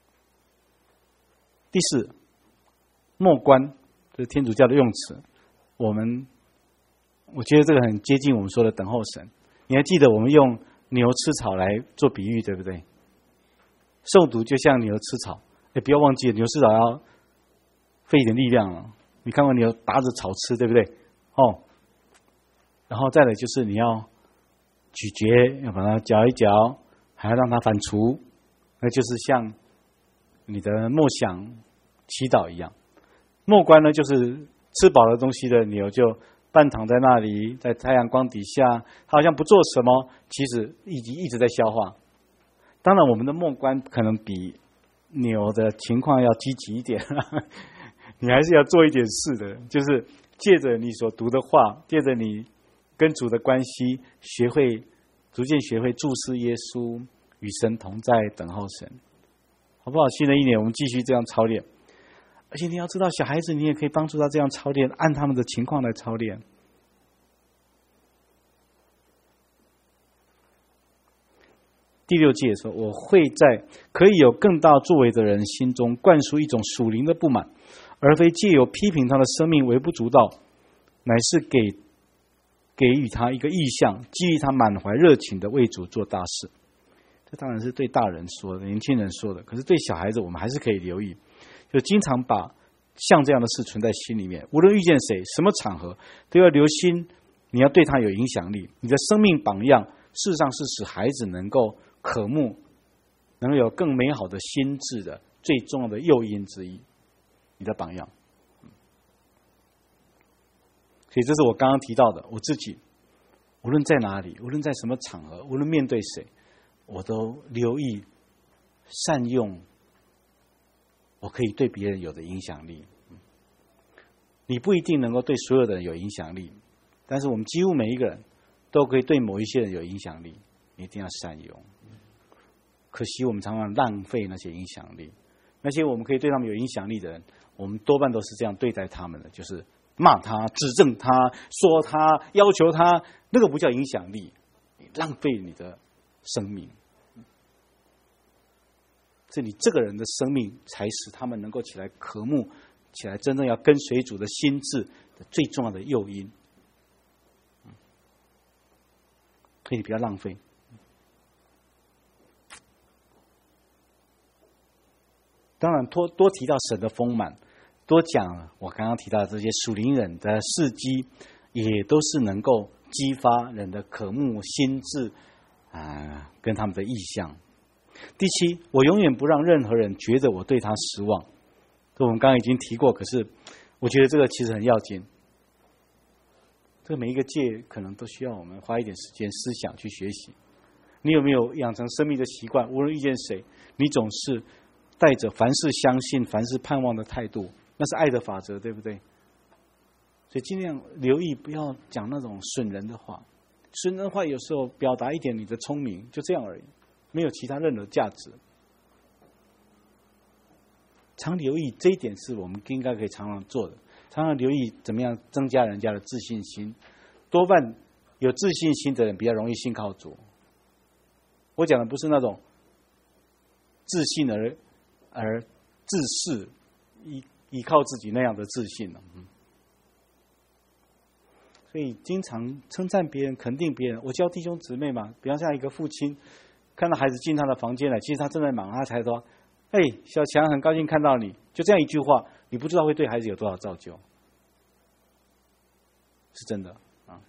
第四，末观，这是天主教的用词。我们我觉得这个很接近我们说的等候神。你还记得我们用牛吃草来做比喻，对不对？受毒就像牛吃草，哎，不要忘记了，牛吃草要费一点力量了。你看过牛打着草吃，对不对？哦，然后再来就是你要咀嚼，要把它嚼一嚼，还要让它反刍，那就是像你的默想、祈祷一样。末观呢，就是吃饱了东西的牛就半躺在那里，在太阳光底下，它好像不做什么，其实一直一直在消化。当然，我们的末观可能比牛的情况要积极一点，你还是要做一点事的，就是借着你所读的话，借着你跟主的关系，学会逐渐学会注视耶稣，与神同在，等候神，好不好？新的一年我们继续这样操练。而且你要知道，小孩子你也可以帮助他这样操练，按他们的情况来操练。第六节说，我会在可以有更大作为的人心中灌输一种属灵的不满，而非借由批评他的生命微不足道，乃是给给予他一个意向，激励他满怀热情的为主做大事。这当然是对大人说的，年轻人说的，可是对小孩子我们还是可以留意，就经常把像这样的事存在心里面，无论遇见谁，什么场合，都要留心，你要对他有影响力。你的生命榜样事实上是使孩子能够渴慕，能够有更美好的心智的最重要的诱因之一，你的榜样。所以这是我刚刚提到的，我自己无论在哪里，无论在什么场合，无论面对谁，我都留意善用我可以对别人有的影响力。你不一定能够对所有的人有影响力，但是我们几乎每一个人都可以对某一些人有影响力，你一定要善用。可惜我们常常浪费那些影响力，那些我们可以对他们有影响力的人，我们多半都是这样对待他们的，就是骂他、指正他、说他、要求他，那个不叫影响力，你浪费你的生命。是你这个人的生命才使他们能够起来渴慕，起来真正要跟随主的心智的最重要的诱因。所以你不要浪费。当然多多提到神的丰满，多讲我刚刚提到的这些属灵人的事迹，也都是能够激发人的渴慕心智啊、呃，跟他们的意向。第七，我永远不让任何人觉得我对他失望。这我们刚刚已经提过，可是我觉得这个其实很要紧。这每一个戒可能都需要我们花一点时间思想去学习。你有没有养成生命的习惯？无论遇见谁，你总是带着凡事相信、凡事盼望的态度，那是爱的法则，对不对？所以尽量留意，不要讲那种损人的话。损人的话有时候表达一点你的聪明，就这样而已。没有其他任何价值。常留意这一点是我们应该可以常常做的，常常留意怎么样增加人家的自信心。多半有自信心的人比较容易信靠主。我讲的不是那种自信而而自恃、依依靠自己那样的自信了。所以经常称赞别人、肯定别人。我教弟兄姊妹嘛，比方像一个父亲。看到孩子进他的房间来，其实他正在忙，他才说：“哎，小强，很高兴看到你。”就这样一句话，你不知道会对孩子有多少造就，是真的啊。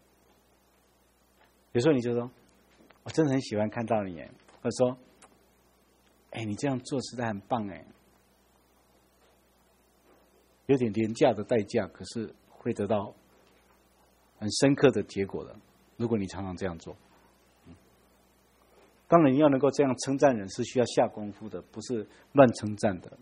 有时候你就说：“我真的很喜欢看到你。”或者说：“哎，你这样做实在很棒哎。”有点廉价的代价，可是会得到很深刻的结果的。如果你常常这样做。当然，你要能够这样称赞人，是需要下功夫的，不是乱称赞的。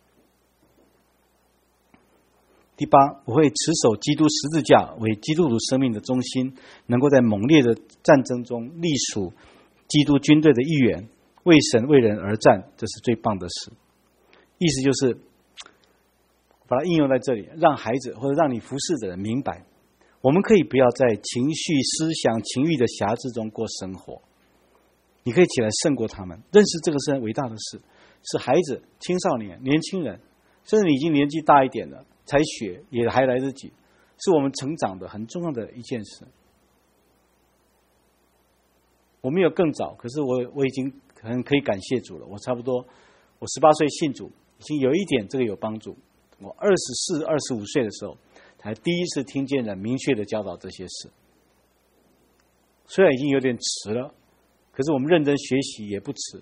第八，我会持守基督十字架为基督徒生命的中心，能够在猛烈的战争中隶属基督军队的一员，为神为人而战，这是最棒的事。意思就是把它应用在这里，让孩子或者让你服侍的人明白，我们可以不要在情绪、思想、情欲的辖制中过生活。你可以起来胜过他们，认识这个是很伟大的事，是孩子、青少年、年轻人甚至你已经年纪大一点了，才学也还来得及，是我们成长的很重要的一件事。我没有更早，可是我我已经很可以感谢主了。我差不多，我十八岁信主，已经有一点这个有帮助。我二十四、二十五岁的时候，才第一次听见人明确的教导这些事。虽然已经有点迟了，可是我们认真学习也不迟。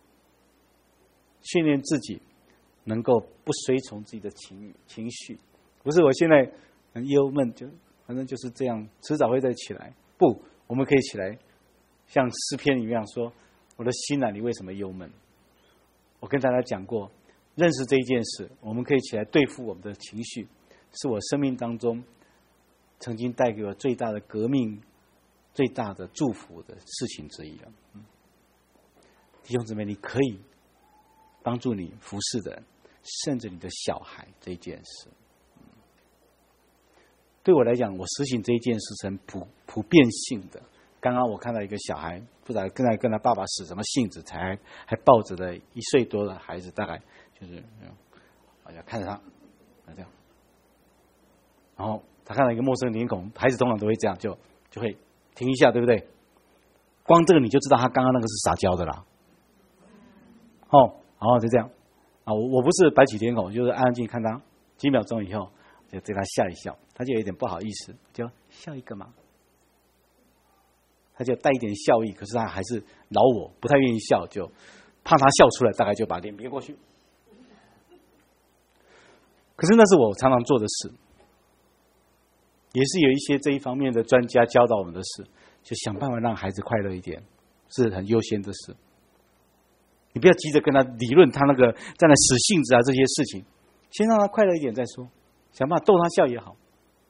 训练自己能够不随从自己的情绪，情绪不是我现在很忧闷，就反正就是这样，迟早会再起来。不，我们可以起来。像诗篇里面说：“我的心啊，你为什么忧闷？”我跟大家讲过，认识这一件事，我们可以起来对付我们的情绪，是我生命当中曾经带给我最大的革命、最大的祝福的事情之一了。弟兄姊妹，你可以帮助你服侍的人，甚至你的小孩这一件事。对我来讲，我实行这一件事是很普普遍性的。刚刚我看到一个小孩，不知道跟他跟他爸爸使什么性子，才还抱着的一岁多的孩子，大概就是好像看着他，这样，然后他看到一个陌生的脸孔，孩子通常都会这样，就就会停一下，对不对？光这个你就知道他刚刚那个是撒娇的啦。哦，然后就这样啊，我我不是白起脸孔，就是安安静静看他几秒钟以后，就对他笑一笑，他就有点不好意思，就笑一个嘛。他就带一点笑意，可是他还是老我，不太愿意笑，就怕他笑出来，大概就把脸别过去。可是那是我常常做的事，也是有一些这一方面的专家教导我们的事，就想办法让孩子快乐一点，是很优先的事。你不要急着跟他理论他那个在那使性子啊这些事情，先让他快乐一点再说，想办法逗他笑也好。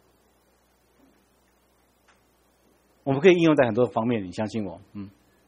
我们可以应用在很多方面，你相信我，嗯。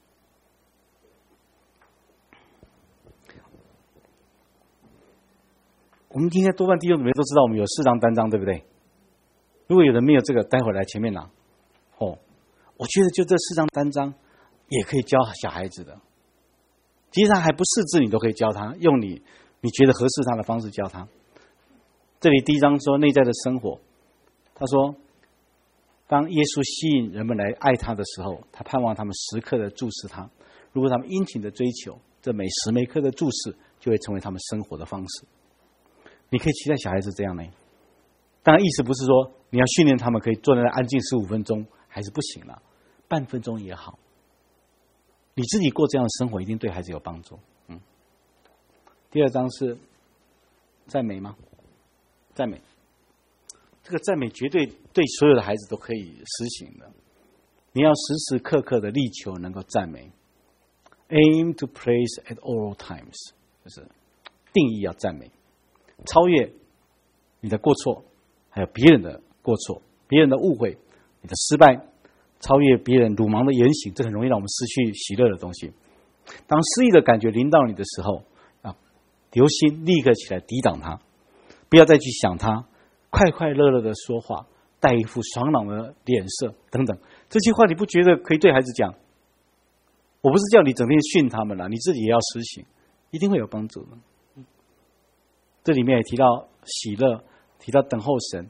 我们今天多半弟兄姊妹都知道，我们有四张单张，对不对？如果有人没有这个，待会来前面拿。哦，我觉得就这四张单张也可以教小孩子的。其实他还不识字，你都可以教他，用你你觉得合适他的方式教他。这里第一章说内在的生活，他说，当耶稣吸引人们来爱他的时候，他盼望他们时刻的注视他。如果他们殷勤的追求，这每时每刻的注视就会成为他们生活的方式。你可以期待小孩子这样呢？当然，意思不是说你要训练他们可以坐在那安静十五分钟，还是不行了，半分钟也好。你自己过这样的生活，一定对孩子有帮助。嗯。第二章是赞美吗？赞美。这个赞美绝对对所有的孩子都可以实行的。你要时时刻刻的力求能够赞美 ，aim to praise at all times， 就是定义要赞美，超越你的过错，还有别人的过错、别人的误会、你的失败，超越别人鲁莽的言行，这很容易让我们失去喜乐的东西。当失意的感觉临到你的时候，啊，留心立刻起来抵挡它，不要再去想它。快快乐乐的说话，带一副爽朗的脸色等等，这些话你不觉得可以对孩子讲？我不是叫你整天训他们了，你自己也要实行，一定会有帮助的。这里面也提到喜乐，提到等候神，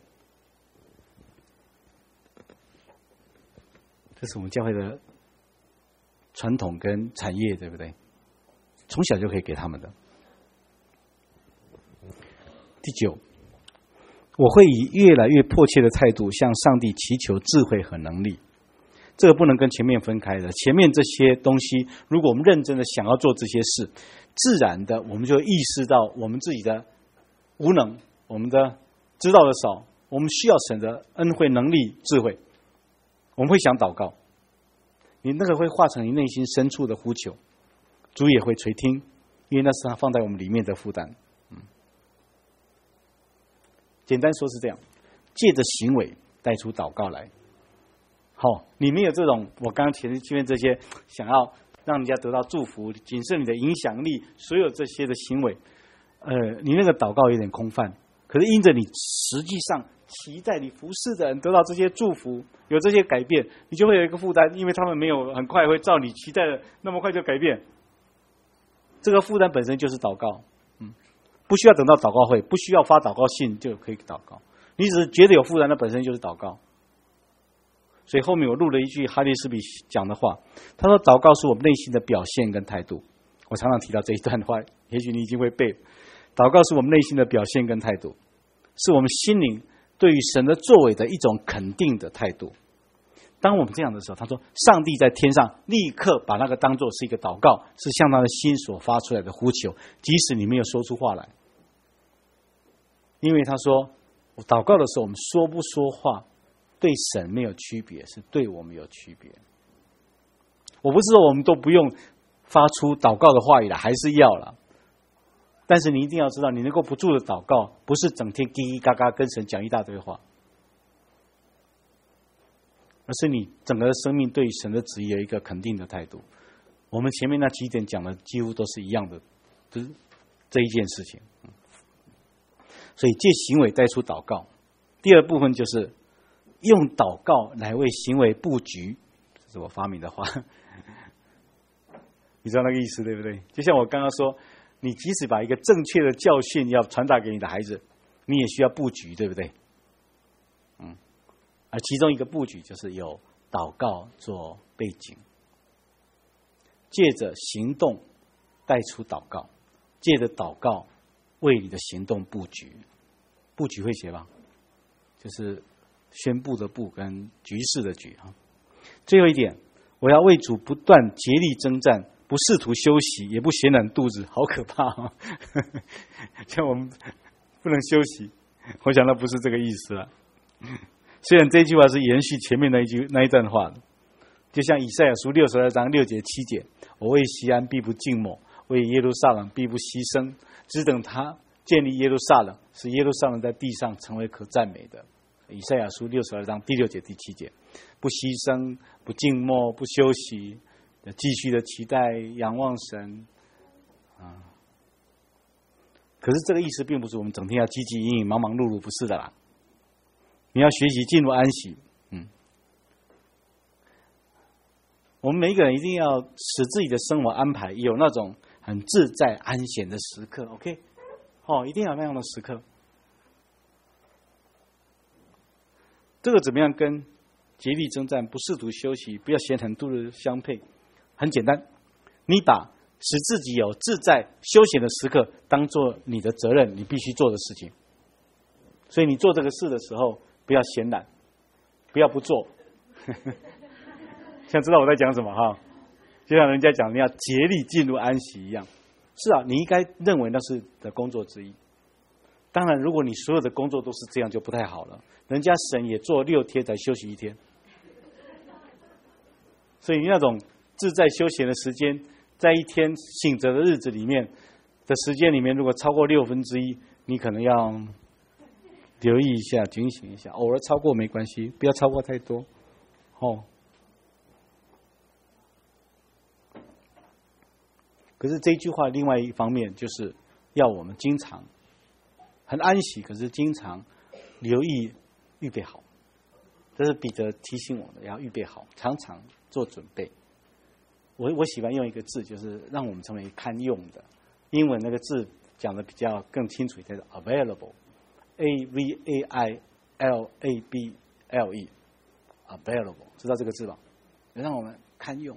这是我们教会的传统跟产业，对不对？从小就可以给他们的。第九，我会以越来越迫切的态度向上帝祈求智慧和能力。这个不能跟前面分开的。前面这些东西，如果我们认真的想要做这些事，自然的我们就意识到我们自己的无能，我们的知道的少，我们需要神的恩惠、能力、智慧。我们会想祷告，你那个会化成你内心深处的呼求，主也会垂听，因为那是他放在我们里面的负担。简单说是这样，借着行为带出祷告来。好、哦，你没有这种我刚刚前面这些想要让人家得到祝福、谨慎你的影响力，所有这些的行为，呃，你那个祷告有点空泛。可是因着你实际上期待你服侍的人得到这些祝福，有这些改变，你就会有一个负担，因为他们没有很快会照你期待的那么快就改变。这个负担本身就是祷告，嗯，不不需要等到祷告会，不需要发祷告信就可以祷告。你只是觉得有负担，那本身就是祷告。所以后面我录了一句哈利斯比讲的话，他说：“祷告是我们内心的表现跟态度。”我常常提到这一段话，也许你已经会背。祷告是我们内心的表现跟态度，是我们心灵对于神的作为的一种肯定的态度。当我们这样的时候，他说：“上帝在天上立刻把那个当作是一个祷告，是向他的心所发出来的呼求，即使你没有说出话来。”因为他说，我祷告的时候，我们说不说话对神没有区别，是对我们有区别。我不是说我们都不用发出祷告的话语了，还是要了。但是你一定要知道，你能够不住的祷告，不是整天叽叽嘎嘎跟神讲一大堆话，而是你整个生命对神的旨意有一个肯定的态度。我们前面那几点讲的几乎都是一样的，就是这一件事情。所以借行为带出祷告。第二部分就是用祷告来为行为布局，这是我发明的话。你知道那个意思对不对？就像我刚刚说，你即使把一个正确的教训要传达给你的孩子，你也需要布局，对不对？嗯，而其中一个布局就是有祷告做背景，借着行动带出祷告，借着祷告为你的行动布局。布局会写吧？就是宣布的布跟局势的局啊。最后一点，我要为主不断竭力征战，不试图休息，也不闲懒肚子，好可怕啊！像我们不能休息，我想那不是这个意思了。虽然这句话是延续前面那一句那一段话的，就像以赛亚书六十二章六节七节，我为锡安必不静默，为耶路撒冷必不牺牲，只等他建立耶路撒冷，使耶路撒冷在地上成为可赞美的。以赛亚书六十二章第六节第七节，不牺牲，不静默，不休息，继续的期待仰望神啊。可是这个意思并不是我们整天要汲汲营营忙忙碌碌，不是的啦。你要学习进入安息。嗯，我们每一个人一定要使自己的生活安排有那种很自在安闲的时刻。 OK， 哦，一定要有那样的时刻。这个怎么样跟竭力征战，不试图休息，不要闲很度日相配？很简单，你把使自己有自在休闲的时刻当做你的责任，你必须做的事情。所以你做这个事的时候，不要闲懒，不要不做。想知道我在讲什么哈？就像人家讲你要竭力进入安息一样。是啊，你应该认为那是的工作之一。当然，如果你所有的工作都是这样，就不太好了。人家神也做六天才休息一天，所以那种自在休闲的时间，在一天醒着的日子里面的时间里面，如果超过六分之一，你可能要留意一下，警醒一下。偶尔超过没关系，不要超过太多。哦。可是这句话另外一方面就是要我们经常很安息，可是经常留意预备好。这是彼得提醒我的，要预备好，常常做准备。我我喜欢用一个字，就是让我们成为堪用的。英文那个字讲的比较更清楚一点，叫 available，A V A I L A B L E，available， 知道这个字吧？让我们堪用。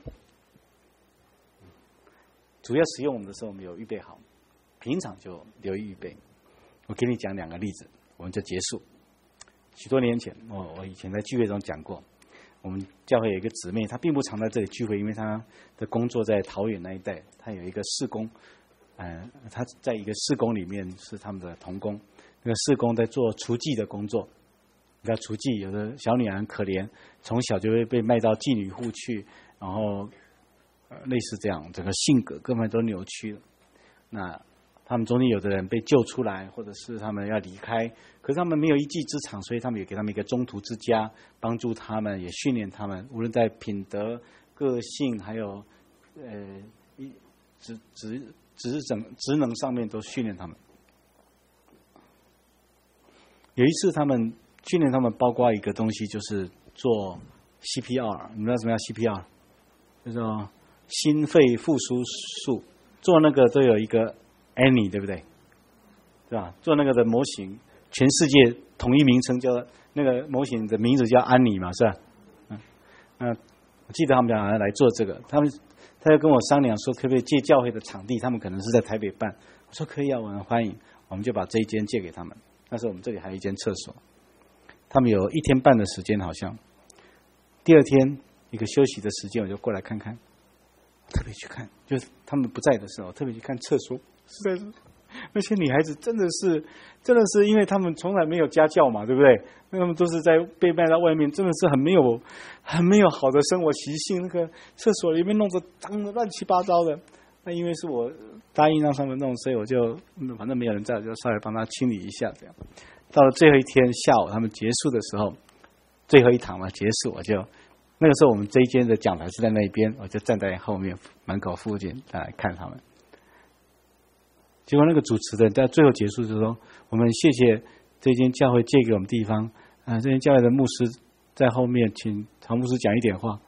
主要使用我们的时候，我们有预备好，平常就留意预备。我给你讲两个例子，我们就结束。许多年前，我我以前在聚会中讲过，我们教会有一个姊妹，她并不常在这里聚会，因为她的工作在桃园那一带，她有一个事工，呃，她在一个事工里面是他们的同工，那个事工在做厨妓的工作。你看厨妓，有的小女孩很可怜，从小就会被卖到妓女户去，然后。呃，类似这样，整个性格根本都扭曲了。那他们中间有的人被救出来，或者是他们要离开，可是他们没有一技之长，所以他们也给他们一个中途之家，帮助他们，也训练他们，无论在品德、个性，还有呃一职职职整职能上面都训练他们。有一次，他们训练他们，包括一个东西，就是做 C P R。你们知道什么叫 C P R？ 就是说心肺复苏术，做那个都有一个 Annie， 对不对？ 对吧？做那个的模型，全世界统一名称叫那个模型的名字叫安妮嘛，是吧？嗯，那我记得他们俩来做这个，他们他就跟我商量说，可不可以借教会的场地？他们可能是在台北办，我说可以啊，我很欢迎，我们就把这一间借给他们。那时候我们这里还有一间厕所，他们有一天半的时间，好像第二天一个休息的时间，我就过来看看，特别去看，就是他们不在的时候，特别去看厕所，实在是。那些女孩子真的是，真的是，因为他们从来没有家教嘛，对不对？那他们都是在被卖到外面，真的是很没有、很没有好的生活习性。那个厕所里面弄得脏的乱七八糟的。那因为是我答应让他们弄，所以我就反正没有人在，我就稍微帮他清理一下。这样，到了最后一天下午他们结束的时候，最后一堂嘛结束，我就那个时候我们这一间的讲台是在那边，我就站在后面门口附近来看他们。结果那个主持人在最后结束的时候说：“我们谢谢这间教会借给我们地方，啊、呃，这间教会的牧师在后面，请曹牧师讲一点话。”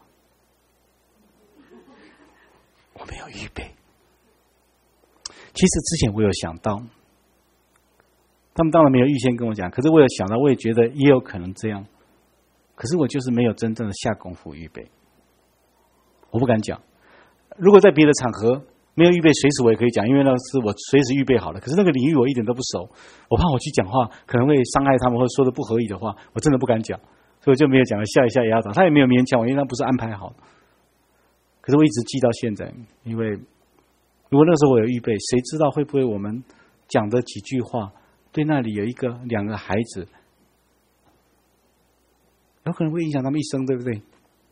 我没有预备。其实之前我有想到，他们当然没有预先跟我讲，可是我有想到，我也觉得也有可能这样。可是我就是没有真正的下功夫预备，我不敢讲。如果在别的场合没有预备，随时我也可以讲，因为那是我随时预备好了。可是那个领域我一点都不熟，我怕我去讲话可能会伤害他们，或者说的不合理的话，我真的不敢讲，所以我就没有讲，笑一下也要讲。他也没有勉强我，因为他不是安排好的。可是我一直记到现在，因为如果那时候我有预备，谁知道会不会我们讲的几句话，对那里有一个两个孩子，有可能会影响他们一生，对不对？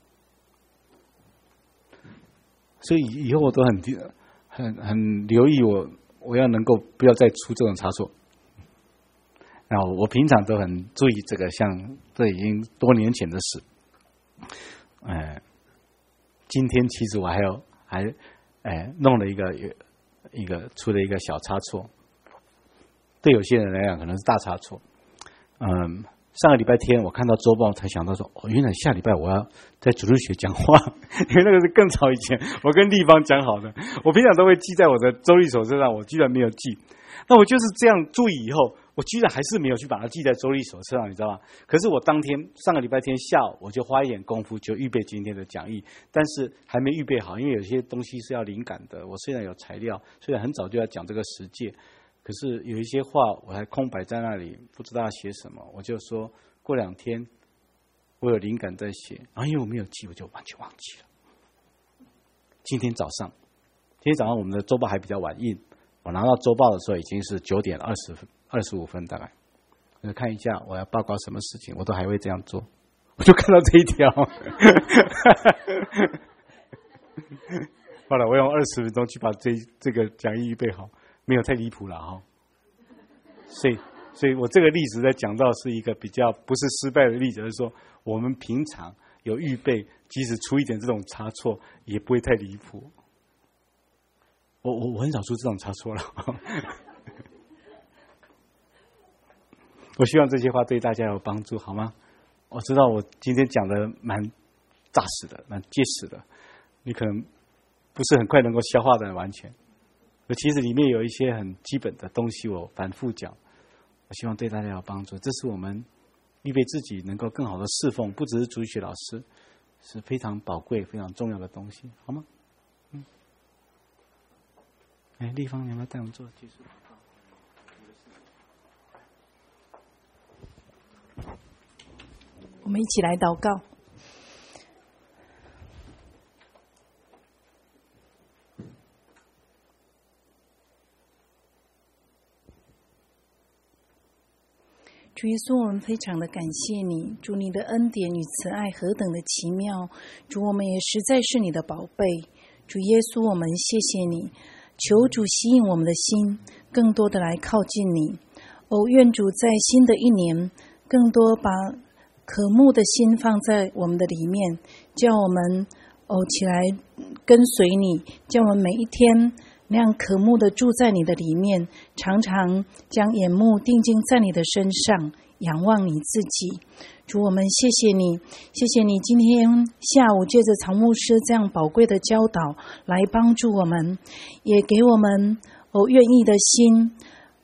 所以以后我都很很很留意我，我要能够不要再出这种差错。然后我平常都很注意这个，像这已经多年前的事。呃，今天其实我还有还哎弄了一个一个出了一个小差错，对有些人来讲可能是大差错。嗯。上个礼拜天我看到周报才想到说，哦，原来下礼拜我要在主日学讲话，因为那个是更早以前我跟立方讲好的，我平常都会记在我的周历手册上，我居然没有记。那我就是这样注意以后，我居然还是没有去把它记在周历手册上，你知道吗？可是我当天上个礼拜天下午我就花一点功夫就预备今天的讲义，但是还没预备好，因为有些东西是要灵感的。我虽然有材料，虽然很早就要讲这个十诫，可是有一些话我还空白在那里，不知道要写什么，我就说过两天我有灵感再写，然后因为我没有记，我就完全忘记了。今天早上，今天早上我们的周报还比较晚印，我拿到周报的时候已经是九点二十分、二十五分大概。我看一下我要报告什么事情，我都还会这样做。我就看到这一条，后来我用二十分钟去把这这个讲义预备好。没有太离谱了哈，所以，所以我这个例子在讲到是一个比较不是失败的例子，就是说我们平常有预备，即使出一点这种差错，也不会太离谱。我我我很少出这种差错了。我希望这些话对大家有帮助，好吗？我知道我今天讲的蛮扎实的，蛮结实的，你可能不是很快能够消化的完全。其实里面有一些很基本的东西，我反复讲，我希望对大家有帮助。这是我们预备自己能够更好的侍奉，不只是主日学老师，是非常宝贵、非常重要的东西，好吗？嗯。哎，立方，你要不要带我们做技术？ 我们一起来祷告。主耶稣，我们非常的感谢你，主你的恩典与慈爱何等的奇妙，主我们也实在是你的宝贝。主耶稣，我们谢谢你，求主吸引我们的心，更多的来靠近你。哦，愿主在新的一年，更多把渴慕的心放在我们的里面，叫我们哦起来跟随你，叫我们每一天那样渴慕的住在你的里面，常常将眼目定睛在你的身上，仰望你自己。主，我们谢谢你，谢谢你今天下午借着曹牧师这样宝贵的教导来帮助我们，也给我们哦愿意的心，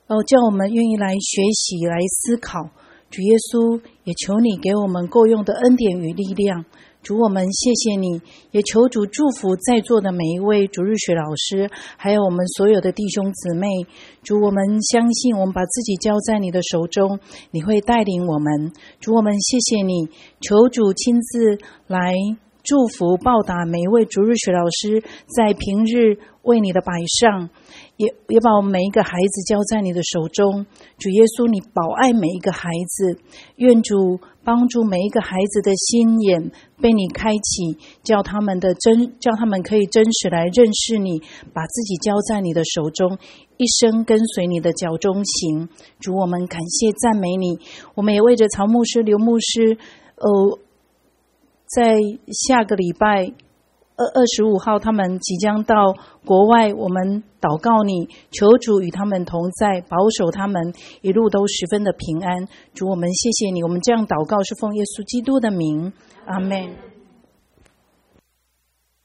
哦，叫我们愿意来学习、来思考。主耶稣，也求你给我们够用的恩典与力量。主，我们谢谢你，也求主祝福在座的每一位主日学老师，还有我们所有的弟兄姊妹。主，我们相信我们把自己交在你的手中，你会带领我们。主，我们谢谢你，求主亲自来祝福报答每一位主日学老师在平日为你的摆上，也也把我们每一个孩子交在你的手中。主耶稣，你保爱每一个孩子，愿主帮助每一个孩子的心眼被你开启，叫他们的真，叫他们可以真实来认识你，把自己交在你的手中，一生跟随你的脚中行。主，我们感谢赞美你，我们也为着曹牧师、刘牧师，呃，在下个礼拜二二十五号，他们即将到国外，我们祷告你，求主与他们同在，保守他们一路都十分的平安。主，我们谢谢你，我们这样祷告是奉耶稣基督的名，阿们。